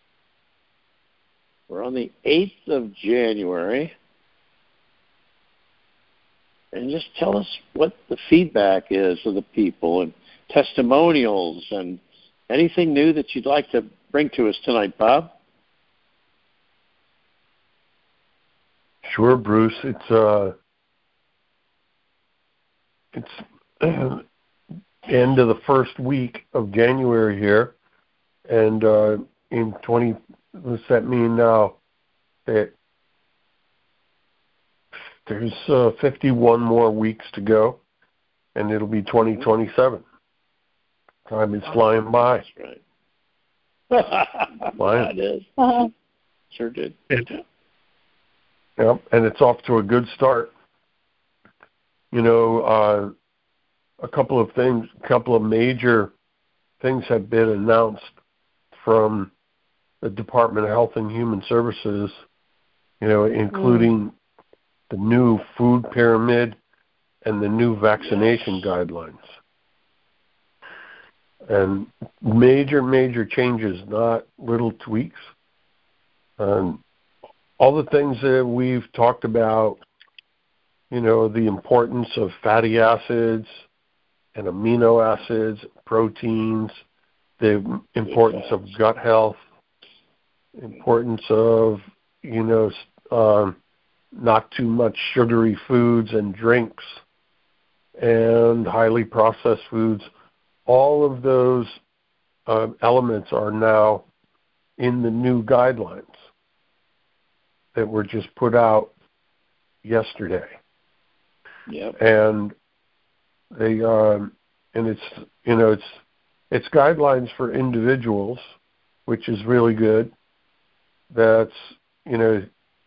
We're on the eighth of January. And just tell us what the feedback is of the people and testimonials and anything new that you'd like to bring to us tonight, Bob. Sure, Bruce. It's uh, it's uh, end of the first week of January here, and uh, in twenty, what's that mean now? That there's uh, fifty-one more weeks to go, and it'll be twenty twenty-seven. Time is flying by. That's right. Flying. It is. Uh-huh. Sure did. It, yeah, and it's off to a good start. You know, uh, a couple of things, a couple of major things have been announced from the Department of Health and Human Services, you know, including mm. the new food pyramid and the new vaccination yes. guidelines. And major, major changes, not little tweaks. Um, all the things that we've talked about, you know, the importance of fatty acids and amino acids, proteins, the importance of gut health, importance of, you know, um, not too much sugary foods and drinks and highly processed foods. All of those uh, elements are now in the new guidelines that were just put out yesterday. Yep. And they um, and it's you know it's it's guidelines for individuals, which is really good. That's you know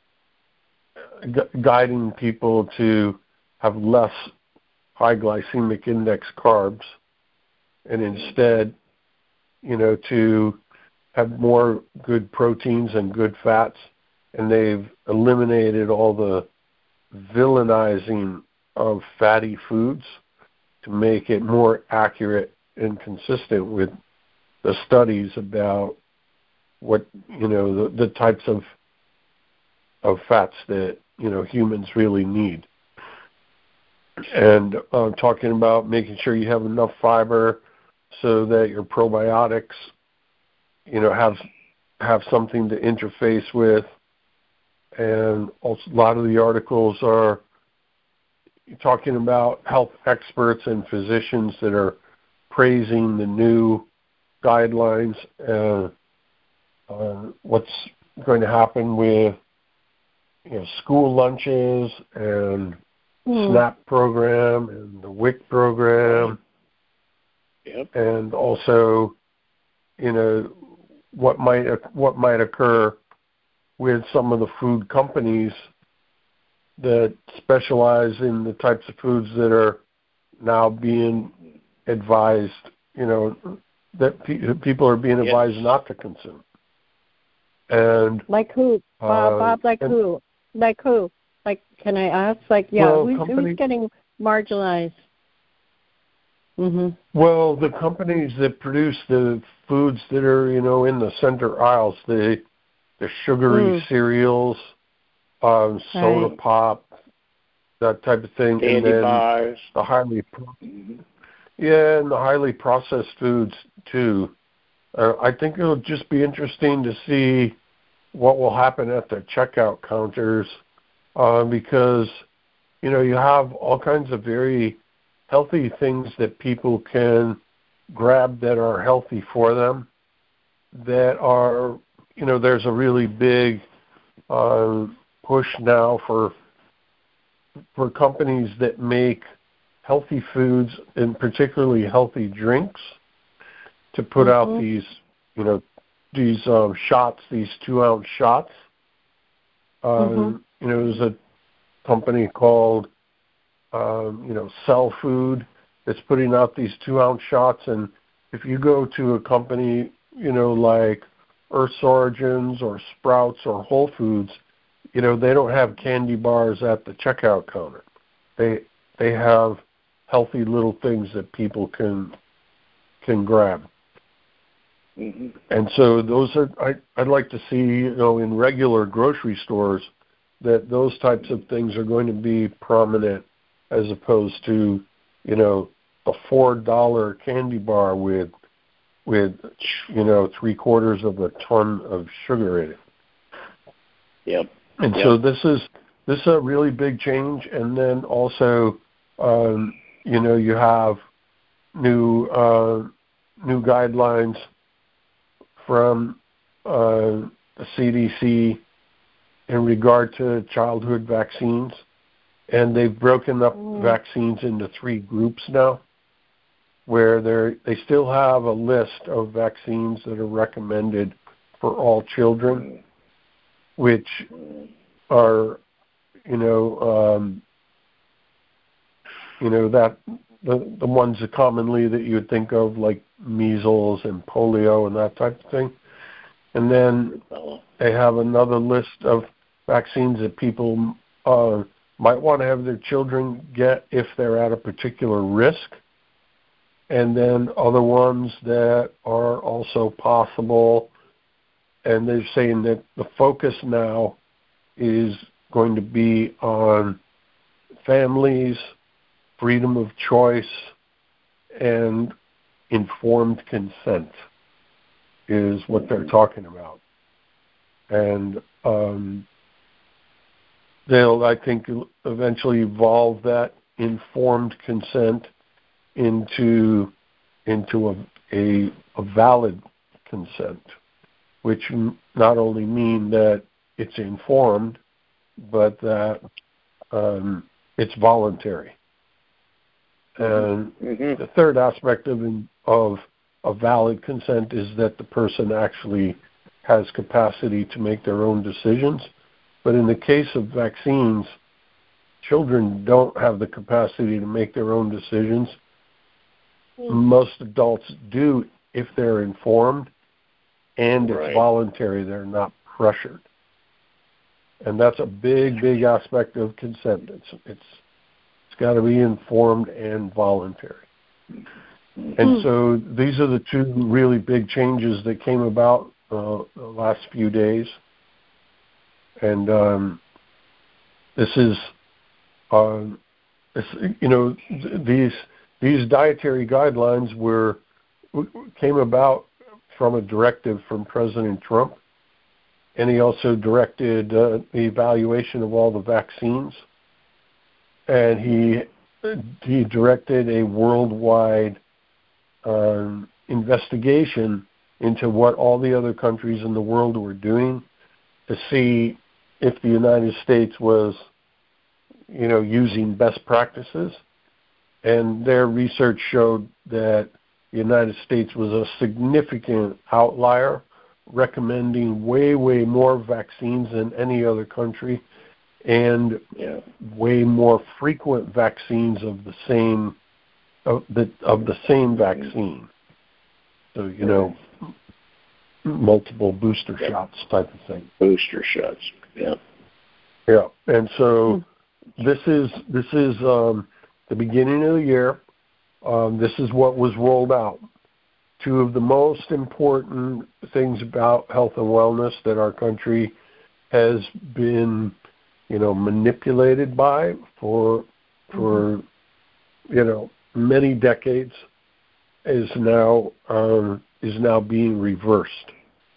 gu- guiding people to have less high glycemic index carbs, and instead, you know, to have more good proteins and good fats, and they've eliminated all the villainizing of fatty foods to make it more accurate and consistent with the studies about what, you know, the, the types of of fats that, you know, humans really need. And uh, talking about making sure you have enough fiber so that your probiotics, you know, have have something to interface with. And also a lot of the articles are talking about health experts and physicians that are praising the new guidelines, uh, uh, what's going to happen with, you know, school lunches and mm. SNAP program and the W I C program. Yep. And also, you know, what might what might occur with some of the food companies that specialize in the types of foods that are now being advised, you know, that pe- people are being advised yes. not to consume. And like who, Bob? Uh, Bob, like and, who? Like who? Like, can I ask? Like, yeah, well, who's, company, who's getting marginalized? Mm-hmm. Well, the companies that produce the foods that are, you know, in the center aisles, the the sugary mm. cereals, um, soda right. pop, that type of thing, candy and then bars, the highly, mm-hmm. yeah, and the highly processed foods too. Uh, I think it'll just be interesting to see what will happen at the checkout counters, uh, because, you know, you have all kinds of very healthy things that people can grab that are healthy for them, that are, you know, there's a really big uh, push now for for companies that make healthy foods and particularly healthy drinks to put mm-hmm. out these, you know, these um, shots, these two-ounce shots. Um, mm-hmm. You know, there's a company called, um, you know, Cell Food that's putting out these two-ounce shots. And if you go to a company, you know, like Earth's Origins or Sprouts or Whole Foods, you know, they don't have candy bars at the checkout counter. They they have healthy little things that people can can grab. Mm-hmm. And so those are, I, I'd like to see, you know, in regular grocery stores, that those types of things are going to be prominent as opposed to, you know, a four dollar candy bar with, with, you know, three quarters of a ton of sugar in it. Yep. And yep. so this is, this is a really big change. And then also, um, you know, you have new, uh, new guidelines from uh, the C D C in regard to childhood vaccines, and they've broken up mm. vaccines into three groups now, where they they still have a list of vaccines that are recommended for all children, which are, you know, um, you know that the the ones that commonly that you would think of, like measles and polio and that type of thing. And then they have another list of vaccines that people uh, might want to have their children get if they're at a particular risk. And then other ones that are also possible. And they're saying that the focus now is going to be on families, freedom of choice, and informed consent is what they're talking about. And um, they'll, I think, eventually evolve that informed consent into into a, a, a valid consent, which not only mean that it's informed, but that um, it's voluntary. And mm-hmm. the third aspect of of a valid consent is that the person actually has capacity to make their own decisions. But in the case of vaccines, children don't have the capacity to make their own decisions. Mm-hmm. Most adults do if they're informed, and it's right. voluntary. They're not pressured. And that's a big, big aspect of consent. It's it's it's got to be informed and voluntary. And so these are the two really big changes that came about uh, the last few days. And um, this is, uh, this, you know, th- these these dietary guidelines were came about from a directive from President Trump. And he also directed uh, the evaluation of all the vaccines. And he he directed a worldwide um, investigation into what all the other countries in the world were doing to see if the United States was, you know, using best practices. And their research showed that the United States was a significant outlier, recommending way, way more vaccines than any other country, and yeah, way more frequent vaccines of the same of the of the same vaccine. So you know, multiple booster yeah. shots type of thing. Booster shots. Yeah. Yeah, and so this is this is um, the beginning of the year. Um, this is what was rolled out. Two of the most important things about health and wellness that our country has been, you know, manipulated by for for mm-hmm. you know many decades is now um, is now being reversed,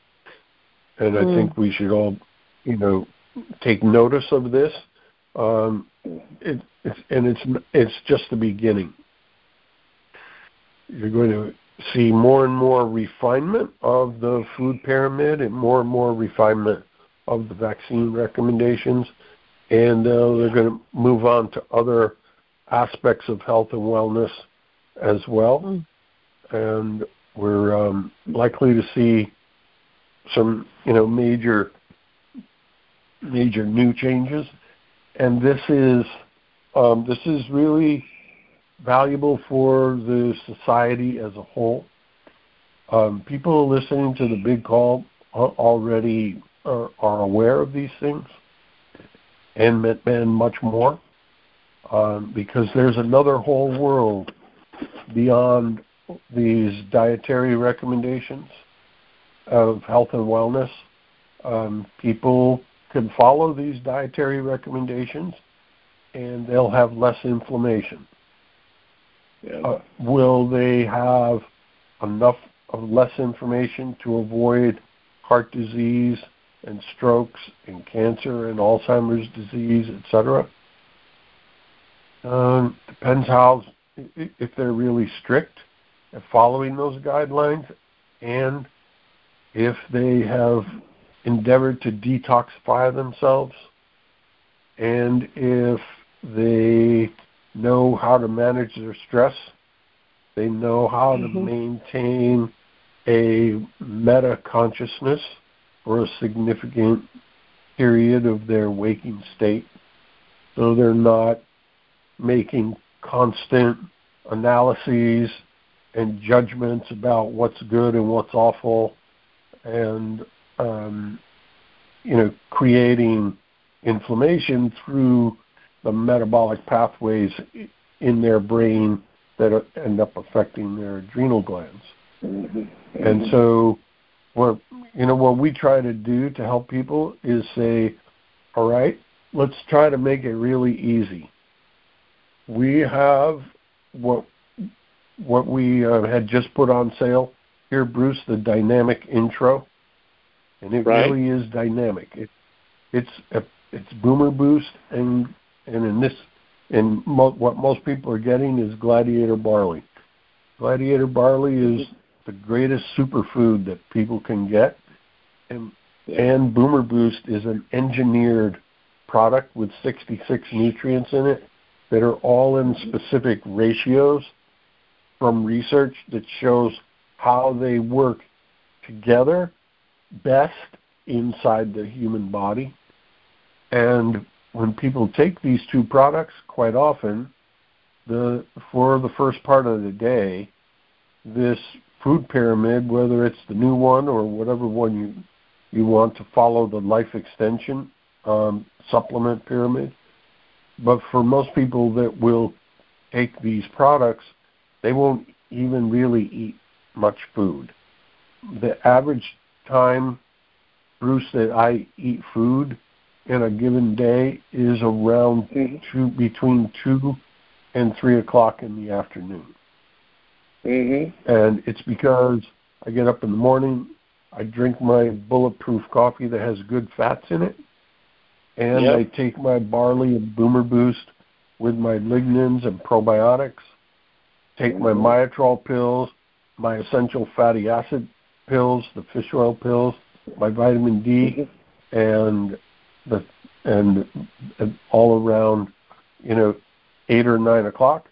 and mm. I think we should all, you know, take notice of this. Um, it, it's, and it's it's just the beginning. You're going to see more and more refinement of the food pyramid and more and more refinement of the vaccine recommendations. And uh, they're going to move on to other aspects of health and wellness as well. Mm. And we're um, likely to see some, you know, major, major new changes. And this is um, this is really valuable for the society as a whole. Um, people listening to the Big Call already are, are aware of these things, and, and much more, um, because there's another whole world beyond these dietary recommendations of health and wellness. Um, people can follow these dietary recommendations, and they'll have less inflammation. Yeah. Uh, will they have enough of less information to avoid heart disease and strokes and cancer and Alzheimer's disease, et cetera? Um, depends how, if they're really strict at following those guidelines, and if they have endeavored to detoxify themselves, and if they know how to manage their stress, they know how mm-hmm. to maintain a meta-consciousness for a significant period of their waking state, so they're not making constant analyses and judgments about what's good and what's awful, and um, you know, creating inflammation through the metabolic pathways in their brain that end up affecting their adrenal glands. Mm-hmm. And so, what you know, what we try to do to help people is say, all right, let's try to make it really easy. We have what what we uh, had just put on sale here, Bruce, the dynamic intro, and it right. really is dynamic. It, it's a, it's Boomer Boost, and and in this, in mo- what most people are getting is Gladiator Barley. Gladiator Barley is the greatest superfood that people can get, and yeah. and Boomer Boost is an engineered product with sixty-six nutrients in it that are all in specific ratios from research that shows how they work together best inside the human body. And when people take these two products, quite often, the for the first part of the day, this food pyramid, whether it's the new one or whatever one you you want to follow the life extension um, supplement pyramid. But for most people that will take these products, they won't even really eat much food. The average time, Bruce, that I eat food in a given day is around mm-hmm. two, between two and three o'clock in the afternoon. Mm-hmm. And it's because I get up in the morning, I drink my bulletproof coffee that has good fats in it, and yep. I take my barley and Boomer Boost with my lignans and probiotics, take mm-hmm. my Myotrol pills, my essential fatty acid pills, the fish oil pills, my vitamin D, mm-hmm. and the and, and all around, you know, eight or nine o'clock,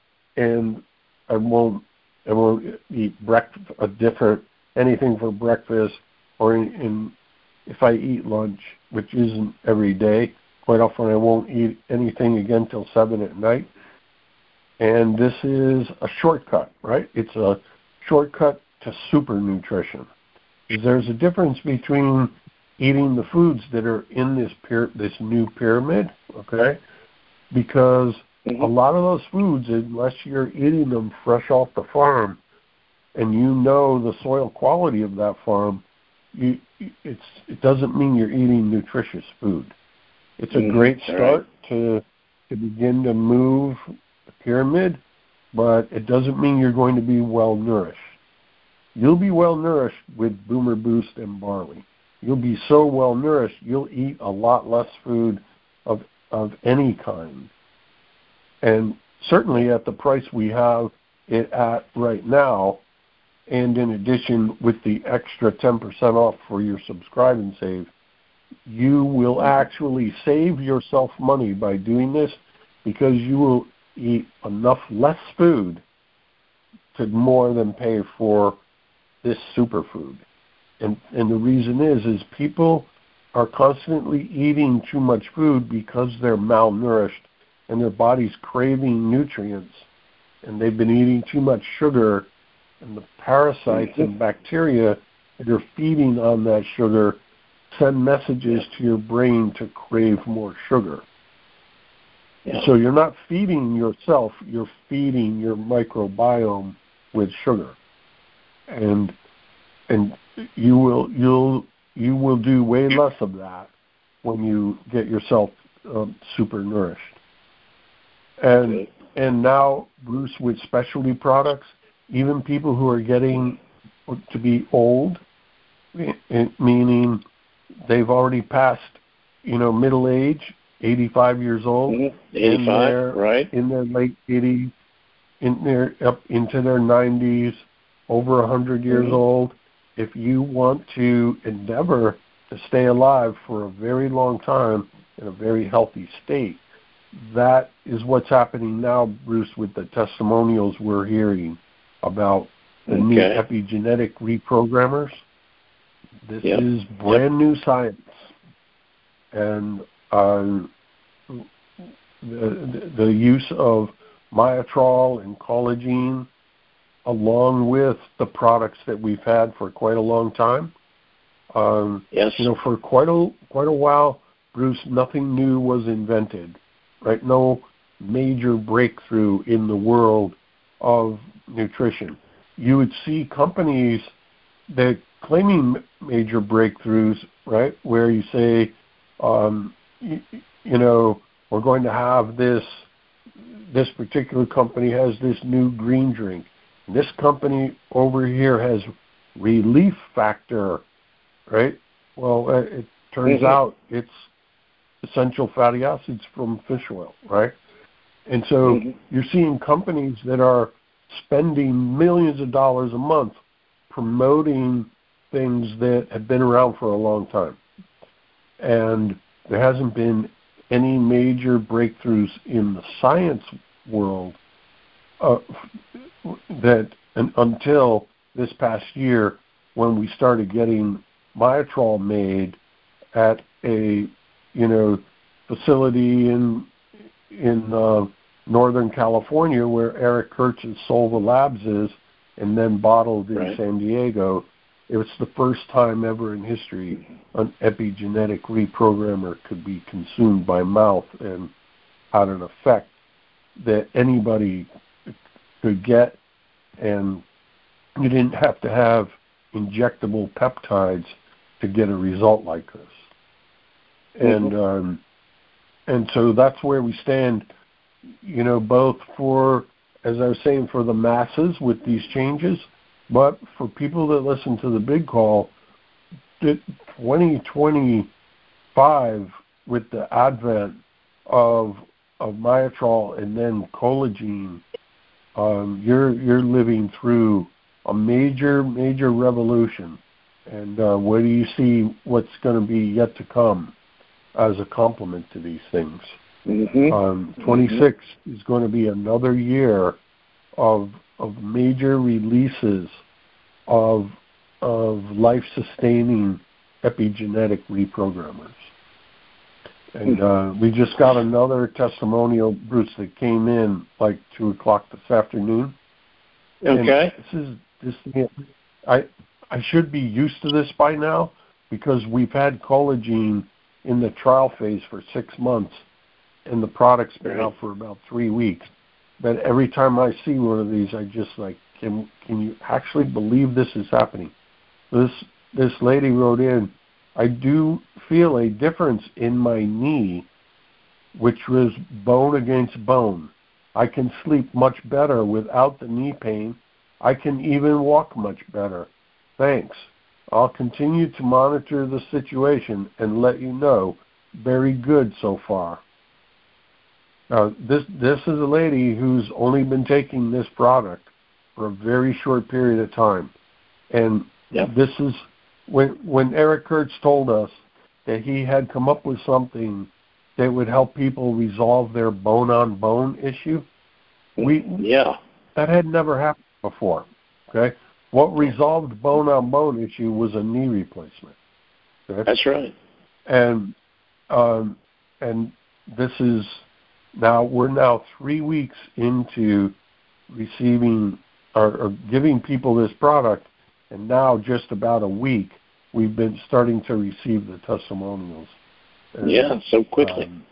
and I won't I won't eat breakfast a different anything for breakfast, or in, in if I eat lunch, which isn't every day. Quite often I won't eat anything again till seven at night. And this is a shortcut, right? It's a shortcut to super nutrition. There's a difference between eating the foods that are in this pyra- this new pyramid, okay? Because mm-hmm. a lot of those foods, unless you're eating them fresh off the farm, and you know the soil quality of that farm, you, it's it doesn't mean you're eating nutritious food. It's a mm-hmm. great start right. to to begin to move the pyramid, but it doesn't mean you're going to be well nourished. You'll be well nourished with Boomer Boost and barley. You'll be so well nourished, you'll eat a lot less food of of any kind. And certainly at the price we have it at right now, and in addition with the extra ten percent off for your subscribe and save, you will actually save yourself money by doing this, because you will eat enough less food to more than pay for this superfood. And and the reason is, is people are constantly eating too much food because they're malnourished and their body's craving nutrients, and they've been eating too much sugar, and the parasites and bacteria that are feeding on that sugar send messages to your brain to crave more sugar. Yeah. So you're not feeding yourself, you're feeding your microbiome with sugar. And and you will you'll you will do way less of that when you get yourself um, super nourished. And okay. and now, Bruce, with specialty products, even people who are getting to be old, meaning they've already passed, you know, middle age, eighty-five years old, mm-hmm. eighty-five, right? In their late eighties, in their up into their nineties, over a hundred years mm-hmm. old. If you want to endeavor to stay alive for a very long time in a very healthy state, that is what's happening now, Bruce, with the testimonials we're hearing about the okay. new epigenetic reprogrammers. This yep. is brand yep. new science, and uh, the, the use of Myotrol and collagen, along with the products that we've had for quite a long time. Um, yes. You know, for quite a quite a while, Bruce, nothing new was invented, right? No major breakthrough in the world of nutrition. You would see companies that claiming major breakthroughs, right, where you say, um, you, you know, we're going to have this, this particular company has this new green drink. This company over here has relief factor, right? Well, it turns mm-hmm. out it's essential fatty acids from fish oil, right? And so mm-hmm. you're seeing companies that are spending millions of dollars a month promoting things that have been around for a long time. And there hasn't been any major breakthroughs in the science world uh, that and until this past year, when we started getting Myotrol made at a, you know, facility in in uh, Northern California where Eric Kirch's Solva Labs is, and then bottled in right. San Diego. It was the first time ever in history an epigenetic reprogrammer could be consumed by mouth and had an effect that anybody could get, and you didn't have to have injectable peptides to get a result like this. And mm-hmm. um, and so that's where we stand, you know, both for, as I was saying, for the masses with these changes, but for people that listen to the big call, twenty twenty-five, with the advent of of Myotrol and then Collagen, um, you're you're living through a major major revolution. And uh, where do you see what's going to be yet to come as a complement to these things? Mm-hmm. Um, twenty-six mm-hmm. is going to be another year of of major releases of of life-sustaining epigenetic reprogrammers. And uh, we just got another testimonial, Bruce, that came in like two o'clock this afternoon. Okay. And this is this. I I should be used to this by now because we've had Collagen in the trial phase for six months, and the product's been right. out for about three weeks. But every time I see one of these, I just like, can can you actually believe this is happening? This this lady wrote in, I do feel a difference in my knee, which was bone against bone. I can sleep much better without the knee pain. I can even walk much better. Thanks. I'll continue to monitor the situation and let you know. Very good so far. Now, this this is a lady who's only been taking this product for a very short period of time. And yep. this is, when when Eric Kurtz told us that he had come up with something that would help people resolve their bone-on-bone issue, we yeah. that had never happened before, okay? What resolved bone-on-bone issue was a knee replacement. Okay? That's right. And um, and this is now we're now three weeks into receiving or, or giving people this product, and now just about a week we've been starting to receive the testimonials. And, yeah, so quickly. Um,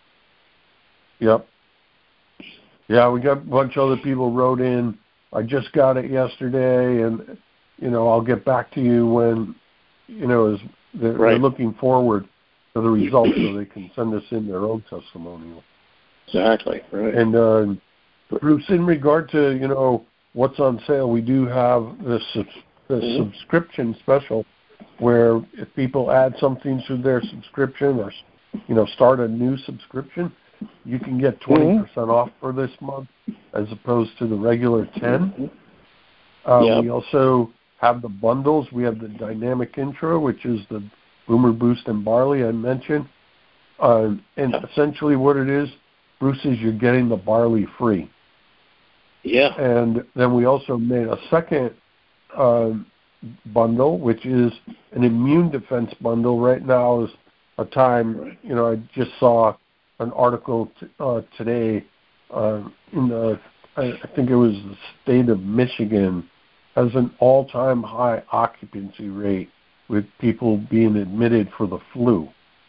yep. Yeah, we got a bunch of other people wrote in. I just got it yesterday, and you know I'll get back to you when you know as they're, right. they're looking forward to the results, so they can send us in their own testimonial. Exactly. Right. And uh, Bruce, in regard to you know what's on sale, we do have this the mm-hmm. subscription special, where if people add something to their subscription or you know start a new subscription, you can get twenty percent mm-hmm. off for this month as opposed to the regular ten. Mm-hmm. Uh, yep. We also have the bundles. We have the Dynamic Intro, which is the Boomer Boost and Barley I mentioned. Uh, and yep. essentially what it is, Bruce, is you're getting the barley free. Yeah. And then we also made a second uh, bundle, which is an immune defense bundle. Right now is a time, right. you know, I just saw an article t- uh, today uh, in the, I, I think it was the state of Michigan, has an all-time high occupancy rate with people being admitted for the flu.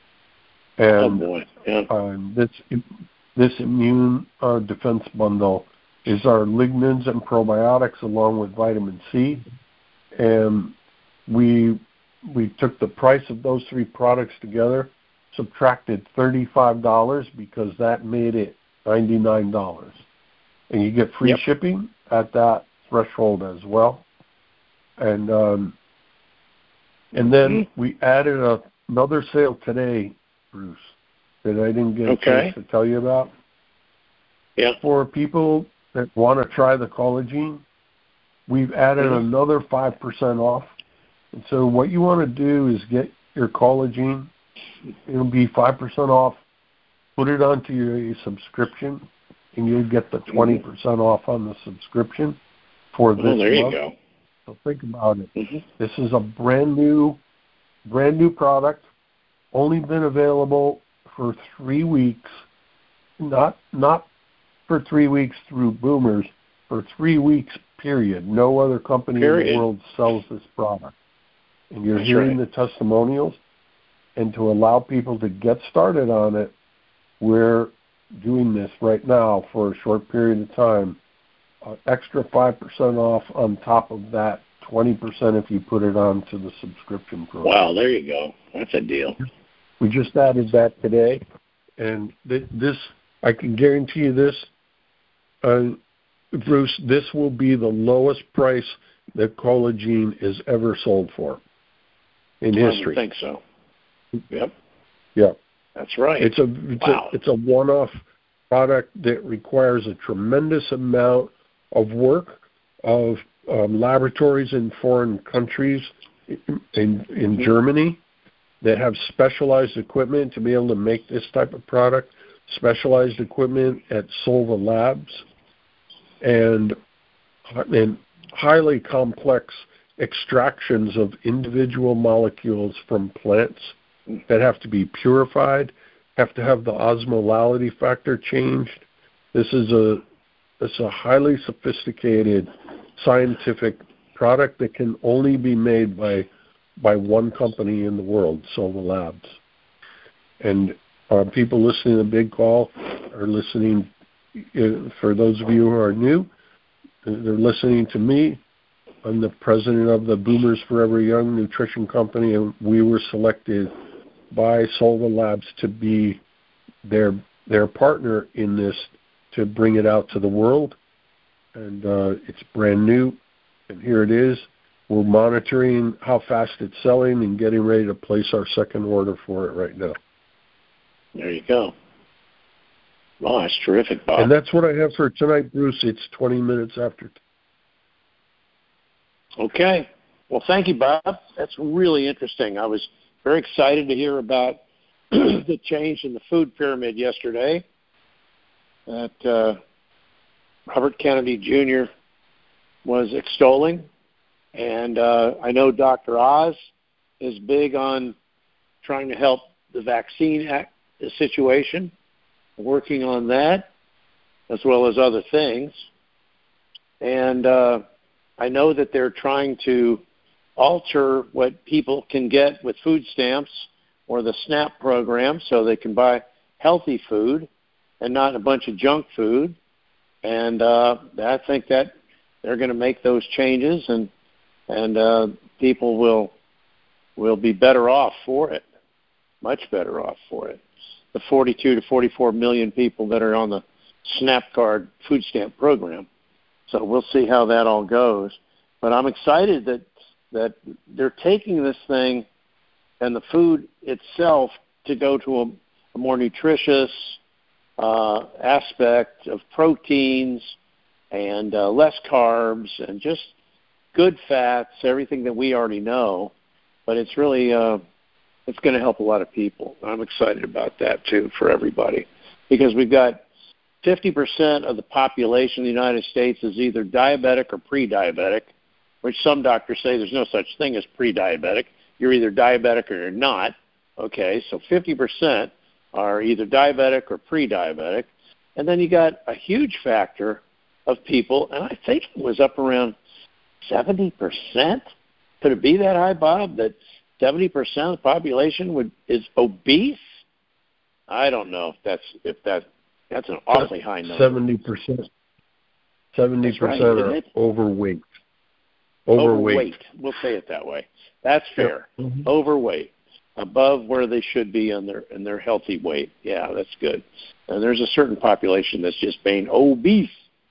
And oh boy. Yeah. um, this this immune uh, defense bundle is our lignans and probiotics along with vitamin C. And we we took the price of those three products together, subtracted thirty-five dollars because that made it ninety-nine dollars. And you get free yep. shipping at that threshold as well. And um, and then mm-hmm. we added a, another sale today, Bruce, that I didn't get okay. a chance to tell you about. Yeah. For people that want to try the Collagen, we've added mm-hmm. another five percent off. And so what you want to do is get your Collagen. It'll be five percent off. Put it onto your subscription, and you'll get the twenty percent off on the subscription for this month. Oh, there month. you go. So think about it. Mm-hmm. This is a brand new, brand new product, only been available for three weeks, not not for three weeks through Boomers, for three weeks, period. No other company period. in the world sells this product. and you're That's hearing right. the testimonials, and to allow people to get started on it, we're doing this right now for a short period of time. Uh, extra five percent off on top of that, twenty percent if you put it onto the subscription program. Wow, there you go. That's a deal. We just added that today, and th- this, I can guarantee you this, uh, Bruce, this will be the lowest price that Collagen is ever sold for in history. I think so. Yep. Yeah. That's right. It's a it's, wow. a, it's a one-off product that requires a tremendous amount of work of um, laboratories in foreign countries, in in mm-hmm. Germany, that have specialized equipment to be able to make this type of product, specialized equipment at Solva Labs, and, and highly complex extractions of individual molecules from plants that have to be purified, have to have the osmolality factor changed. This is a it's a highly sophisticated scientific product that can only be made by by one company in the world, Solva Labs. And uh, people listening to the Big Call are listening, uh, for those of you who are new, they're listening to me. I'm the president of the Boomers Forever Young Nutrition Company, and we were selected by Solva Labs to be their their partner in this, to bring it out to the world. And uh, it's brand new, and here it is. We're monitoring how fast it's selling and getting ready to place our second order for it right now. There you go. Wow, that's terrific, Bob. And that's what I have for tonight, Bruce. It's twenty minutes after. Okay. Well, thank you, Bob. That's really interesting. I was very excited to hear about the change in the food pyramid yesterday that uh, Robert Kennedy Junior was extolling. And uh, I know Doctor Oz is big on trying to help the vaccine act, the situation, working on that, as well as other things. And uh, I know that they're trying to alter what people can get with food stamps or the SNAP program so they can buy healthy food and not a bunch of junk food. And uh, I think that they're going to make those changes, and and uh, people will will be better off for it, much better off for it. The forty-two to forty-four million people that are on the SNAP card food stamp program. So we'll see how that all goes. But I'm excited that that they're taking this thing and the food itself to go to a, a more nutritious uh, aspect of proteins and uh, less carbs and just good fats, everything that we already know. But it's really uh, it's going to help a lot of people. I'm excited about that too for everybody, because we've got fifty percent of the population of the United States is either diabetic or pre-diabetic, which some doctors say there's no such thing as pre-diabetic. You're either diabetic or you're not. Okay, so fifty percent are either diabetic or pre-diabetic. And then you got a huge factor of people, and I think it was up around seventy percent. Could it be that high, Bob, that seventy percent of the population would is obese? I don't know if that's if that that's an awfully high number. Seventy percent. Seventy percent are overweight. Overweight. Overweight. We'll say it that way. That's fair. Yep. Mm-hmm. Overweight, above where they should be in their in their healthy weight. Yeah, that's good. And there's a certain population that's just being obese,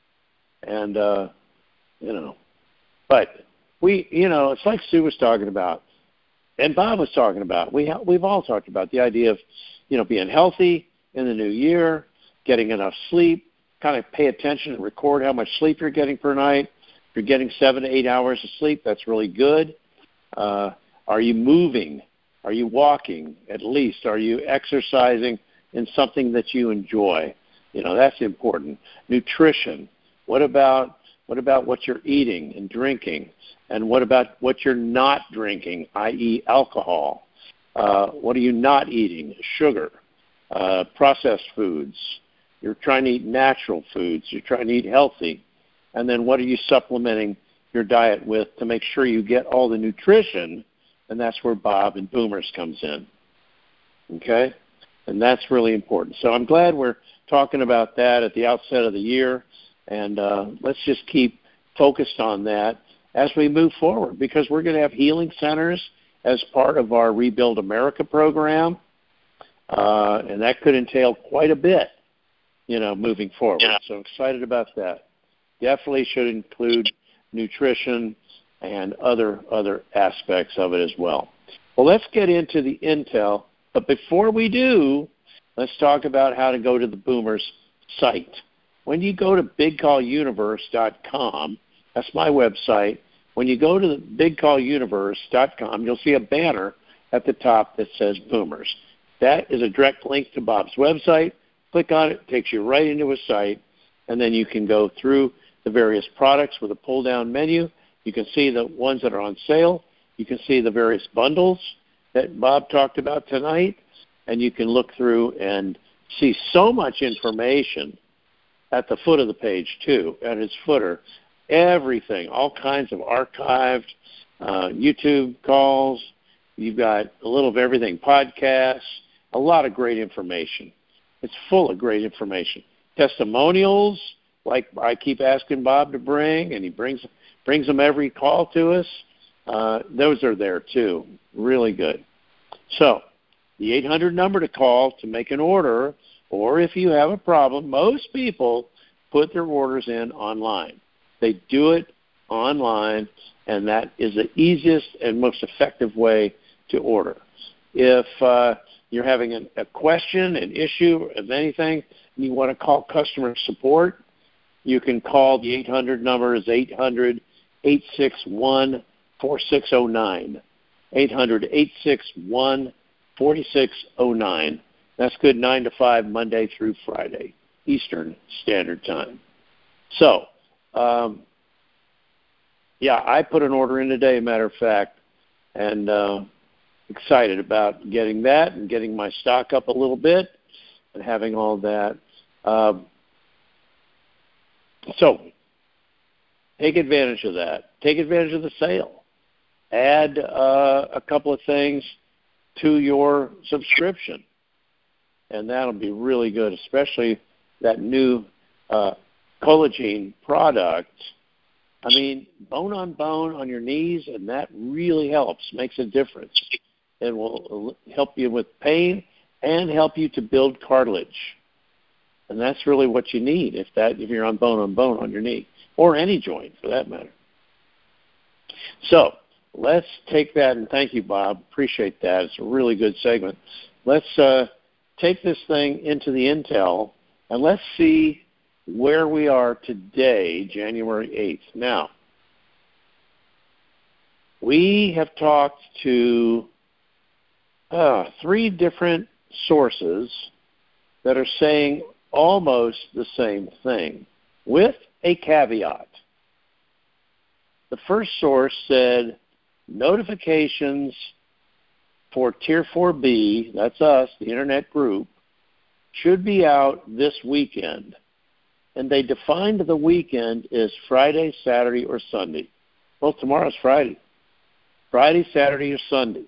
and uh, you know, but we, you know, it's like Sue was talking about, and Bob was talking about. We ha- we've all talked about the idea of, you know, being healthy in the new year, getting enough sleep. Kind of pay attention and record how much sleep you're getting per night. If you're getting seven to eight hours of sleep, that's really good. Uh, are you moving? Are you walking at least? Are you exercising in something that you enjoy? You know, that's important. Nutrition. What about what about what you're eating and drinking? And what about what you're not drinking, that is alcohol? Uh, what are you not eating? Sugar, uh, processed foods. You're trying to eat natural foods. You're trying to eat healthy. And then what are you supplementing your diet with to make sure you get all the nutrition and that's where Bob and Boomers comes in. Okay? And that's really important. So I'm glad we're talking about that at the outset of the year, and uh, let's just keep focused on that as we move forward, because we're going to have healing centers as part of our Rebuild America program, uh, and that could entail quite a bit, you know, moving forward. Yeah. So excited about that. Definitely should include nutrition and other other aspects of it as well. Well, let's get into the intel, but before we do, let's talk about how to go to the Boomers site. When you go to big call universe dot com, that's my website. When you go to the big call universe dot com, you'll see a banner at the top that says Boomers. That is a direct link to Bob's website. Click on it, it takes you right into a site, and then you can go through the various products with a pull-down menu. You can see the ones that are on sale. You can see the various bundles that Bob talked about tonight, and you can look through and see so much information at the foot of the page, too, at its footer. Everything, all kinds of archived uh, YouTube calls. You've got a little of everything, podcasts, a lot of great information. It's full of great information. Testimonials, like I keep asking Bob to bring, and he brings brings them every call to us. Uh, those are there, too. Really good. So the eight hundred number to call to make an order, or if you have a problem, most people put their orders in online. They do it online, and that is the easiest and most effective way to order. If uh, you're having an, a question, an issue of anything, and you want to call customer support, you can call the eight hundred number is eight hundred, eight six one, four six zero nine. eight hundred, eight six one, four six zero nine. That's good nine to five, Monday through Friday, Eastern Standard Time. So, um, yeah, I put an order in today, matter of fact, and uh, excited about getting that and getting my stock up a little bit and having all that. Uh, so, take advantage of that. Take advantage of the sale. Add uh, a couple of things to your subscription, and that'll be really good, especially that new uh, collagen product. I mean, bone on bone on your knees, and that really helps, makes a difference. It will help you with pain and help you to build cartilage. And that's really what you need if that if you're on bone on bone on your knee, or any joint for that matter. So let's take that, and thank you, Bob. Appreciate that. It's a really good segment. Let's uh, take this thing into the intel, and let's see where we are today, January eighth. Now, we have talked to uh, three different sources that are saying almost the same thing, with a caveat. The first source said notifications for Tier four B, that's us, the Internet group, should be out this weekend. And they defined the weekend as Friday, Saturday, or Sunday. Well, tomorrow's Friday. Friday, Saturday, or Sunday.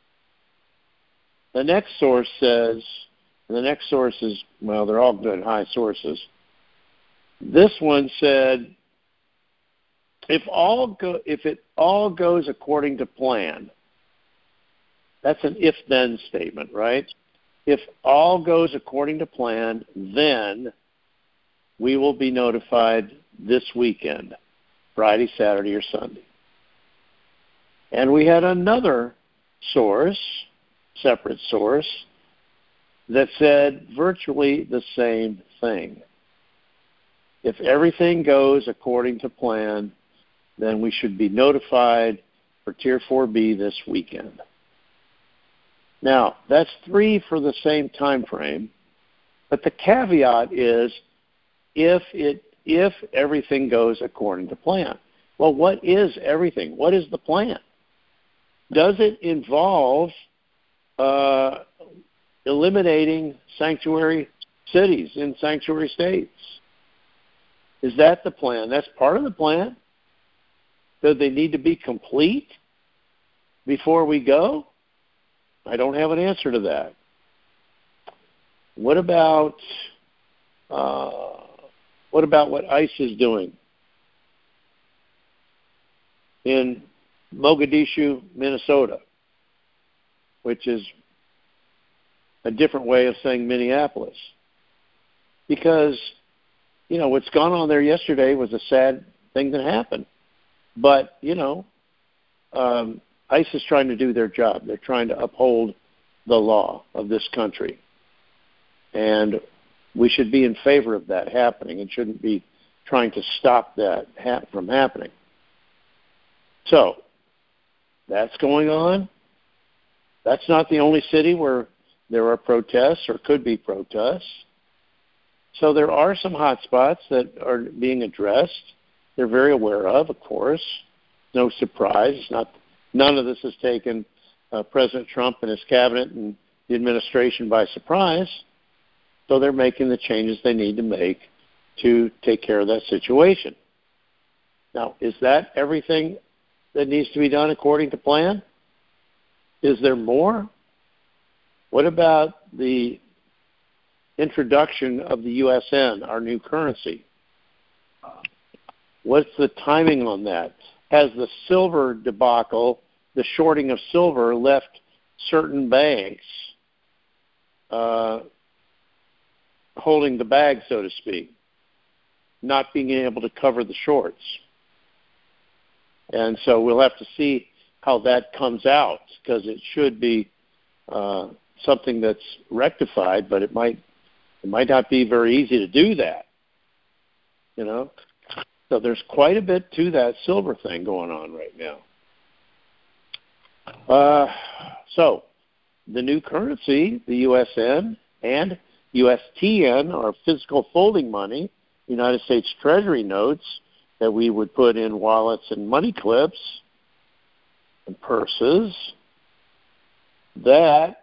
The next source says, and the next source is, well, they're all good, high sources. This one said, if all go, if it all goes according to plan, that's an if-then statement, right? If all goes according to plan, then we will be notified this weekend, Friday, Saturday, or Sunday. And we had another source, separate source, that said virtually the same thing. If everything goes according to plan, then we should be notified for Tier four B this weekend. Now, that's three for the same time frame, but the caveat is if it if everything goes according to plan. Well, what is everything? What is the plan? Does it involve uh, eliminating sanctuary cities in sanctuary states? Is that the plan? That's part of the plan. Do they need to be complete? before we go? I don't have an answer to that. What about uh, what about what ICE is doing in Mogadishu, Minnesota, which is a different way of saying Minneapolis? Because, you know, what's gone on there yesterday was a sad thing that happened. But, you know, um, ICE is trying to do their job. They're trying to uphold the law of this country. And we should be in favor of that happening and shouldn't be trying to stop that ha- from happening. So, that's going on. That's not the only city where there are protests or could be protests. So there are some hot spots that are being addressed. They're very aware of, of course. No surprise. It's not, none of this has taken uh, President Trump and his cabinet and the administration by surprise. So they're making the changes they need to make to take care of that situation. Now, is that everything that needs to be done according to plan? Is there more? What about the introduction of the U S N, our new currency? What's the timing on that? Has the silver debacle, the shorting of silver, left certain banks uh, holding the bag, so to speak, not being able to cover the shorts? And so we'll have to see how that comes out, because it should be uh, something that's rectified, but it might it might not be very easy to do that. You know, so there's quite a bit to that silver thing going on right now. Uh, so the new currency, the U S N and U S T N, are physical folding money, United States Treasury notes that we would put in wallets and money clips and purses. That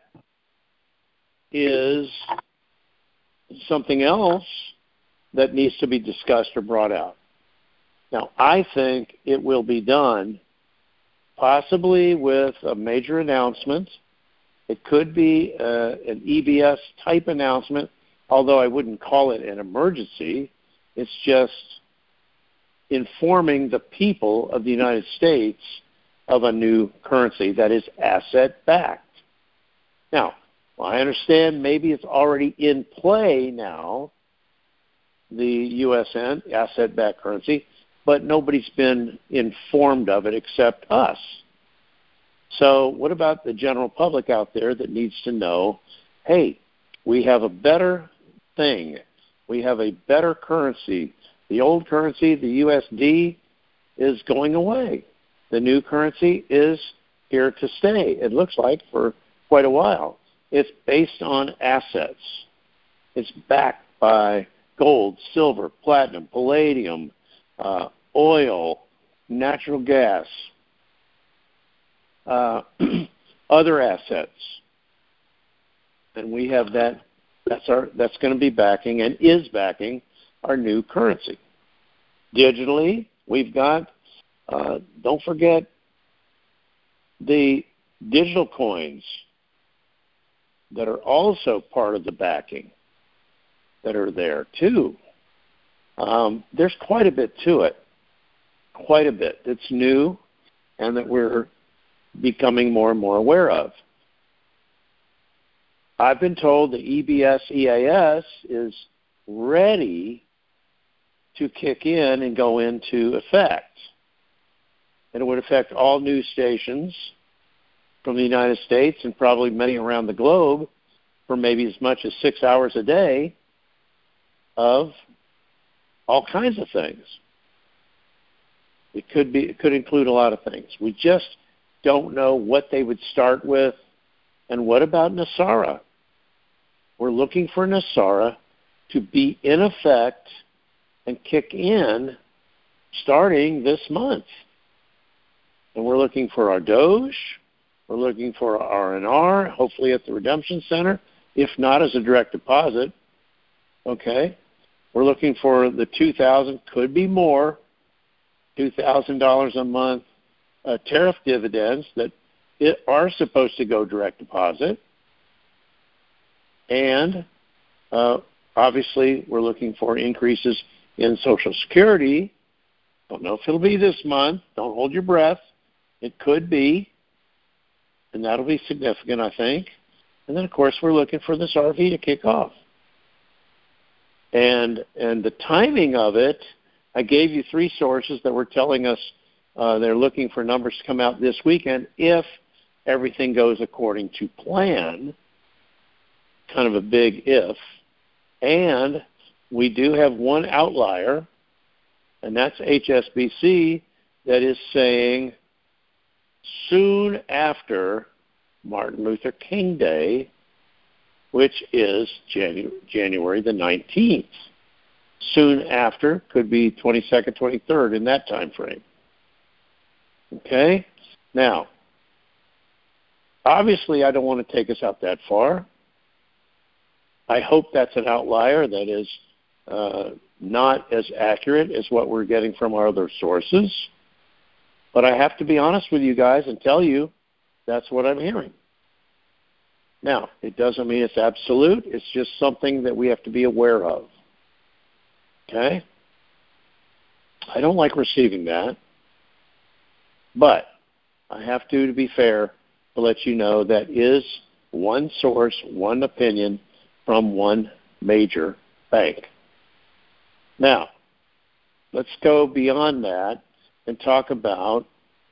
is something else that needs to be discussed or brought out. Now, I think it will be done possibly with a major announcement. It could be uh, an E B S-type announcement, although I wouldn't call it an emergency. It's just informing the people of the United States of a new currency that is asset-backed. Now, well, I understand maybe it's already in play now, the U S N, asset-backed currency, but nobody's been informed of it except us. So what about the general public out there that needs to know, hey, we have a better thing. We have a better currency. The old currency, the U S D, is going away. The new currency is here to stay, it looks like, for quite a while. It's based on assets. It's backed by gold, silver, platinum, palladium, uh, oil, natural gas, uh, other assets. And we have that. That's our. That's going to be backing and is backing our new currency. Digitally, we've got. Uh, don't forget the digital coins that are also part of the backing that are there too. Um, there's quite a bit to it, quite a bit that's new and that we're becoming more and more aware of. I've been told the E B S E A S is ready to kick in and go into effect. And it would affect all news stations from the United States and probably many around the globe for maybe as much as six hours a day of all kinds of things. It could be, it could include a lot of things. We just don't know what they would start with. And what about NESARA? We're looking for NESARA to be in effect and kick in starting this month. And we're looking for our Doge. We're looking for our R and R, hopefully at the Redemption Center, if not as a direct deposit. Okay? We're looking for the two thousand dollars, could be more, two thousand dollars a month uh, tariff dividends that it are supposed to go direct deposit. And uh, obviously, we're looking for increases in Social Security. Don't know if it'll be this month. Don't hold your breath. It could be, and that'll be significant, I think. And then, of course, we're looking for this R V to kick off. And and the timing of it, I gave you three sources that were telling us uh, they're looking for numbers to come out this weekend if everything goes according to plan. Kind of a big if. And we do have one outlier, and that's H S B C, that is saying soon after Martin Luther King Day, which is Janu- January the nineteenth. Soon after could be twenty-second, twenty-third, in that time frame. Okay? Now, obviously I don't want to take us out that far. I hope that's an outlier that is uh, not as accurate as what we're getting from our other sources. But I have to be honest with you guys and tell you that's what I'm hearing. Now, it doesn't mean it's absolute. It's just something that we have to be aware of. Okay? I don't like receiving that. But I have to, to be fair, to let you know that is one source, one opinion, from one major bank. Now, let's go beyond that and talk about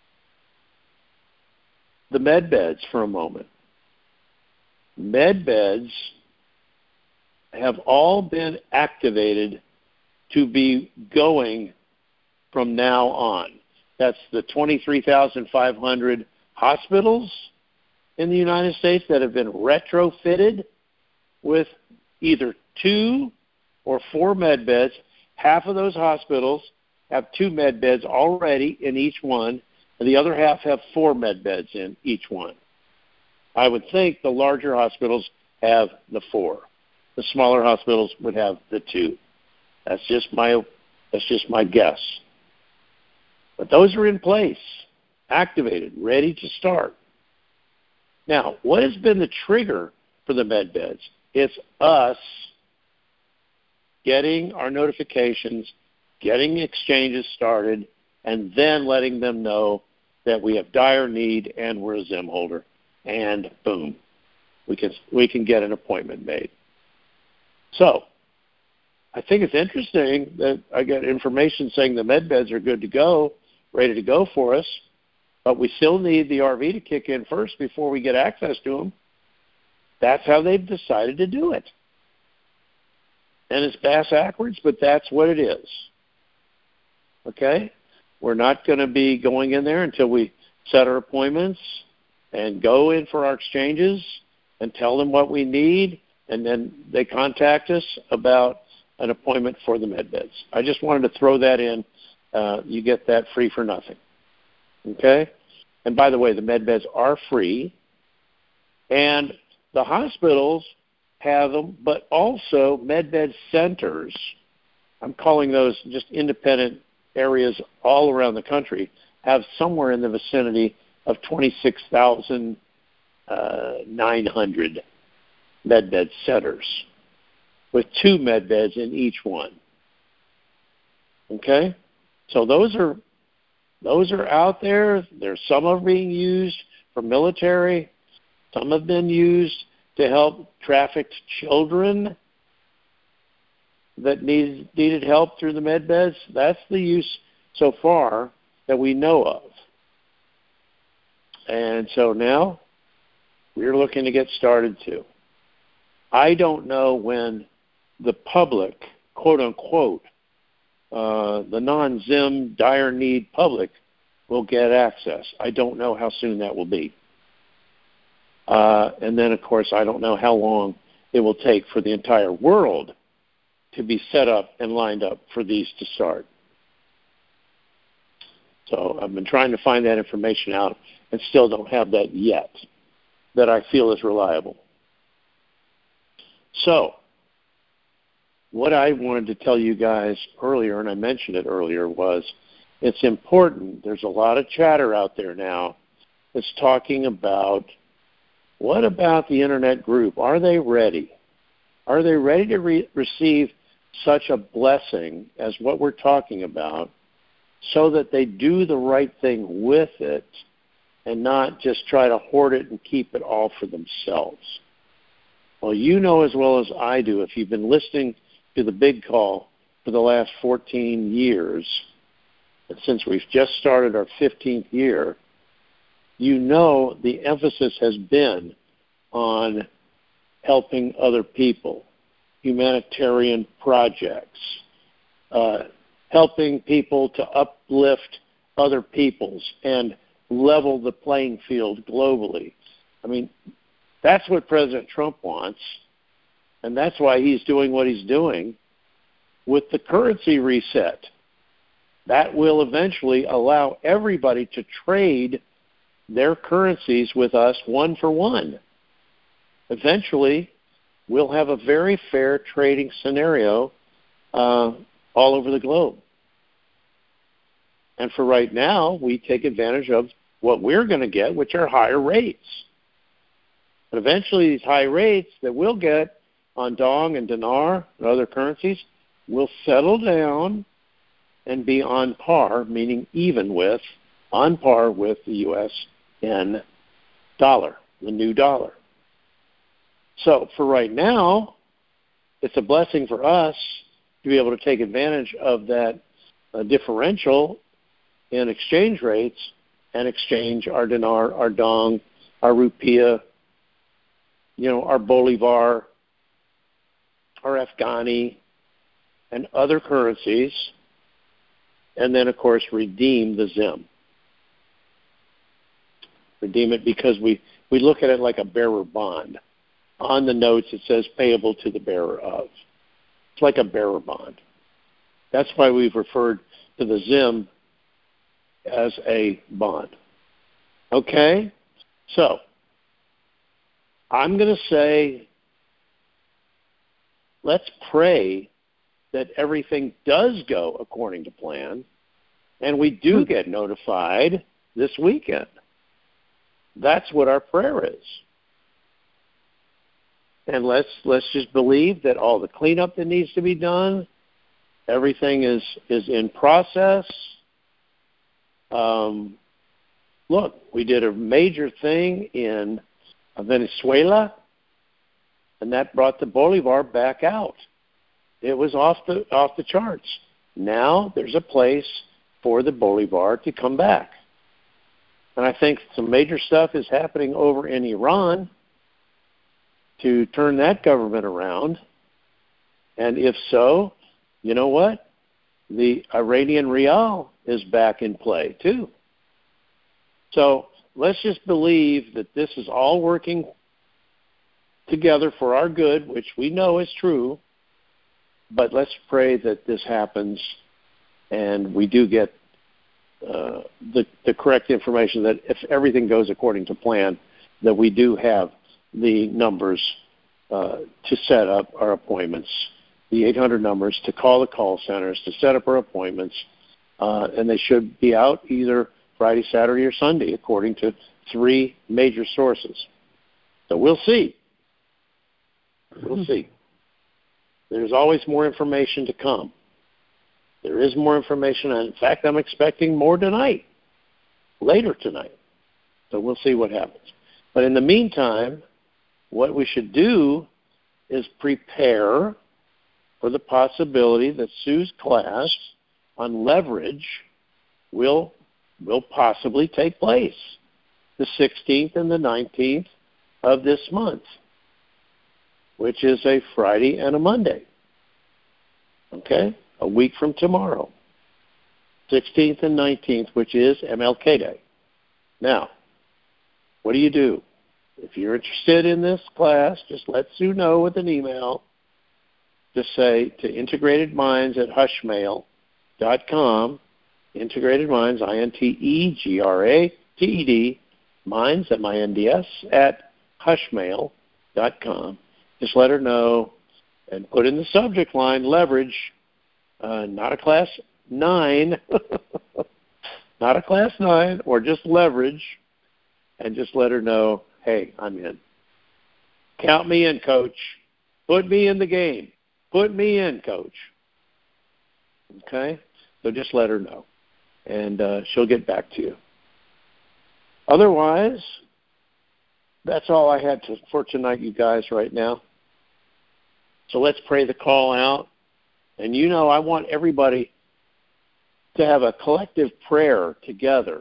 the med beds for a moment. Med beds have all been activated to be going from now on. That's the twenty-three thousand five hundred hospitals in the United States that have been retrofitted with either two or four med beds. Half of those hospitals have two med beds already in each one, and the other half have four med beds in each one. I would think the larger hospitals have the four. The smaller hospitals would have the two. That's just my that's just my guess. But those are in place, activated, ready to start. Now, what has been the trigger for the med beds? It's us getting our notifications, getting exchanges started, and then letting them know that we have dire need and we're a Zim holder. And boom, we can we can get an appointment made. So I think it's interesting that I get information saying the med beds are good to go, ready to go for us, but we still need the R V to kick in first before we get access to them. That's how they've decided to do it. And it's bass backwards, but that's what it is. Okay? We're not going to be going in there until we set our appointments and go in for our exchanges and tell them what we need, and then they contact us about an appointment for the med beds. I just wanted to throw that in. Uh, you get that free for nothing. Okay? And by the way, the med beds are free, and the hospitals have them, but also med bed centers. I'm calling those just independent areas all around the country, have somewhere in the vicinity of twenty-six thousand nine hundred med bed centers with two med beds in each one. Okay? So those are those are out there. There's some are being used for military. Some have been used to help trafficked children that need, needed help through the med beds. That's the use so far that we know of. And so now we're looking to get started too. I don't know when the public, quote unquote, uh, the non-Zim dire need public will get access. I don't know how soon that will be. Uh, and then, of course, I don't know how long it will take for the entire world to be set up and lined up for these to start. So I've been trying to find that information out and still don't have that yet that I feel is reliable. So what I wanted to tell you guys earlier, and I mentioned it earlier, was it's important. There's a lot of chatter out there now is talking about, what about the Internet group? Are they ready? Are they ready to re- receive such a blessing as what we're talking about, so that they do the right thing with it and not just try to hoard it and keep it all for themselves? Well, you know as well as I do, if you've been listening to the Big Call for the last fourteen years, and since we've just started our fifteenth year, you know the emphasis has been on helping other people, humanitarian projects, uh, helping people to uplift other peoples and level the playing field globally. I mean, that's what President Trump wants, and that's why he's doing what he's doing with the currency reset. That will eventually allow everybody to trade their currencies with us one for one. Eventually, we'll have a very fair trading scenario uh, all over the globe. And for right now, we take advantage of what we're going to get, which are higher rates. But eventually, these high rates that we'll get on dong and dinar and other currencies will settle down and be on par, meaning even with, on par with the U S N dollar, the new dollar. So for right now, it's a blessing for us to be able to take advantage of that uh, differential in exchange rates and exchange our dinar, our dong, our rupiah, you know, our bolivar, our Afghani, and other currencies, and then, of course, redeem the zim. Redeem it because we, we look at it like a bearer bond. On the notes, it says payable to the bearer of. It's like a bearer bond. That's why we've referred to the zim as a bond. Okay? So, I'm going to say, let's pray that everything does go according to plan, and we do get notified this weekend. That's what our prayer is. And let's let's just believe that all the cleanup that needs to be done, everything is, is in process. Um, look, we did a major thing in Venezuela, and that brought the bolivar back out. It was off the off the charts. Now there's a place for the bolivar to come back. And I think some major stuff is happening over in Iran to turn that government around. And if so, you know what? The Iranian rial is back in play too. So let's just believe that this is all working together for our good, which we know is true. But let's pray that this happens and we do get uh, the, the correct information, that if everything goes according to plan, that we do have the numbers uh, to set up our appointments, the eight hundred numbers to call the call centers, to set up our appointments, uh, and they should be out either Friday, Saturday, or Sunday, according to three major sources. So we'll see. We'll see. There's always more information to come. There is more information, and in fact, I'm expecting more tonight, later tonight. So we'll see what happens. But in the meantime, what we should do is prepare for the possibility that Sue's class on leverage will will possibly take place the sixteenth and the nineteenth of this month, which is a Friday and a Monday. Okay? A week from tomorrow. sixteenth and nineteenth, which is M L K Day. Now, what do you do? If you're interested in this class, just let Sue know with an email. Just say to Integrated Minds at hushmail dot com. Integrated Minds, I N T E G R A T E D, Minds, M I N D S, at hushmail dot com. Just let her know and put in the subject line, leverage, uh, not a class nine, not a class nine, or just leverage, and just let her know, hey, I'm in. Count me in, Coach. Put me in the game. Put me in, Coach. Okay? So just let her know, and uh, she'll get back to you. Otherwise, that's all I had to, for tonight, you guys, right now. So let's pray the call out. And you know, I want everybody to have a collective prayer together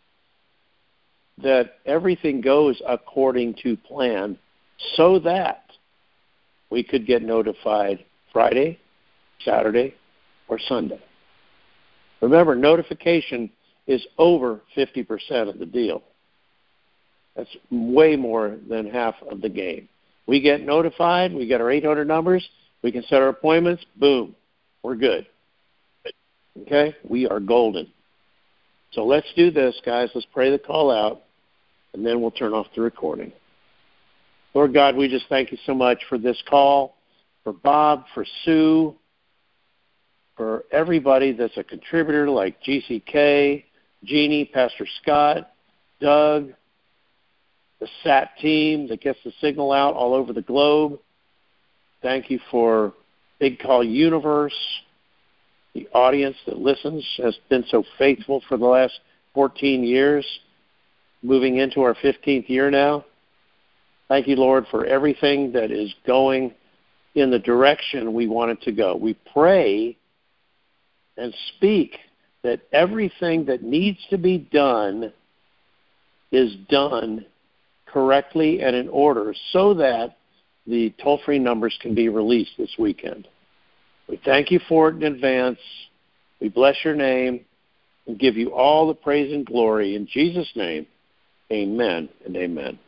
that everything goes according to plan so that we could get notified Friday, Saturday, or Sunday. Remember, notification is over fifty percent of the deal. That's way more than half of the game. We get notified, we get our eight hundred numbers, we can set our appointments, boom, we're good. Okay? We are golden. So let's do this, guys. Let's pray the call out, and then we'll turn off the recording. Lord God, we just thank you so much for this call, for Bob, for Sue, for everybody that's a contributor like G C K, Jeannie, Pastor Scott, Doug, the S A T team that gets the signal out all over the globe. Thank you for Big Call Universe, the audience that listens has been so faithful for the last fourteen years, moving into our fifteenth year now. Thank you, Lord, for everything that is going in the direction we want it to go. We pray and speak that everything that needs to be done is done correctly and in order so that the toll-free numbers can be released this weekend. We thank you for it in advance. We bless your name and give you all the praise and glory. In Jesus' name, amen and amen.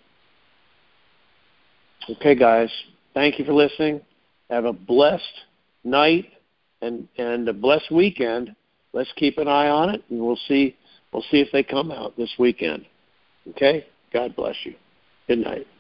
Okay, guys, thank you for listening. Have a blessed night and, and a blessed weekend. Let's keep an eye on it, and we'll see, we'll see if they come out this weekend. Okay? God bless you. Good night.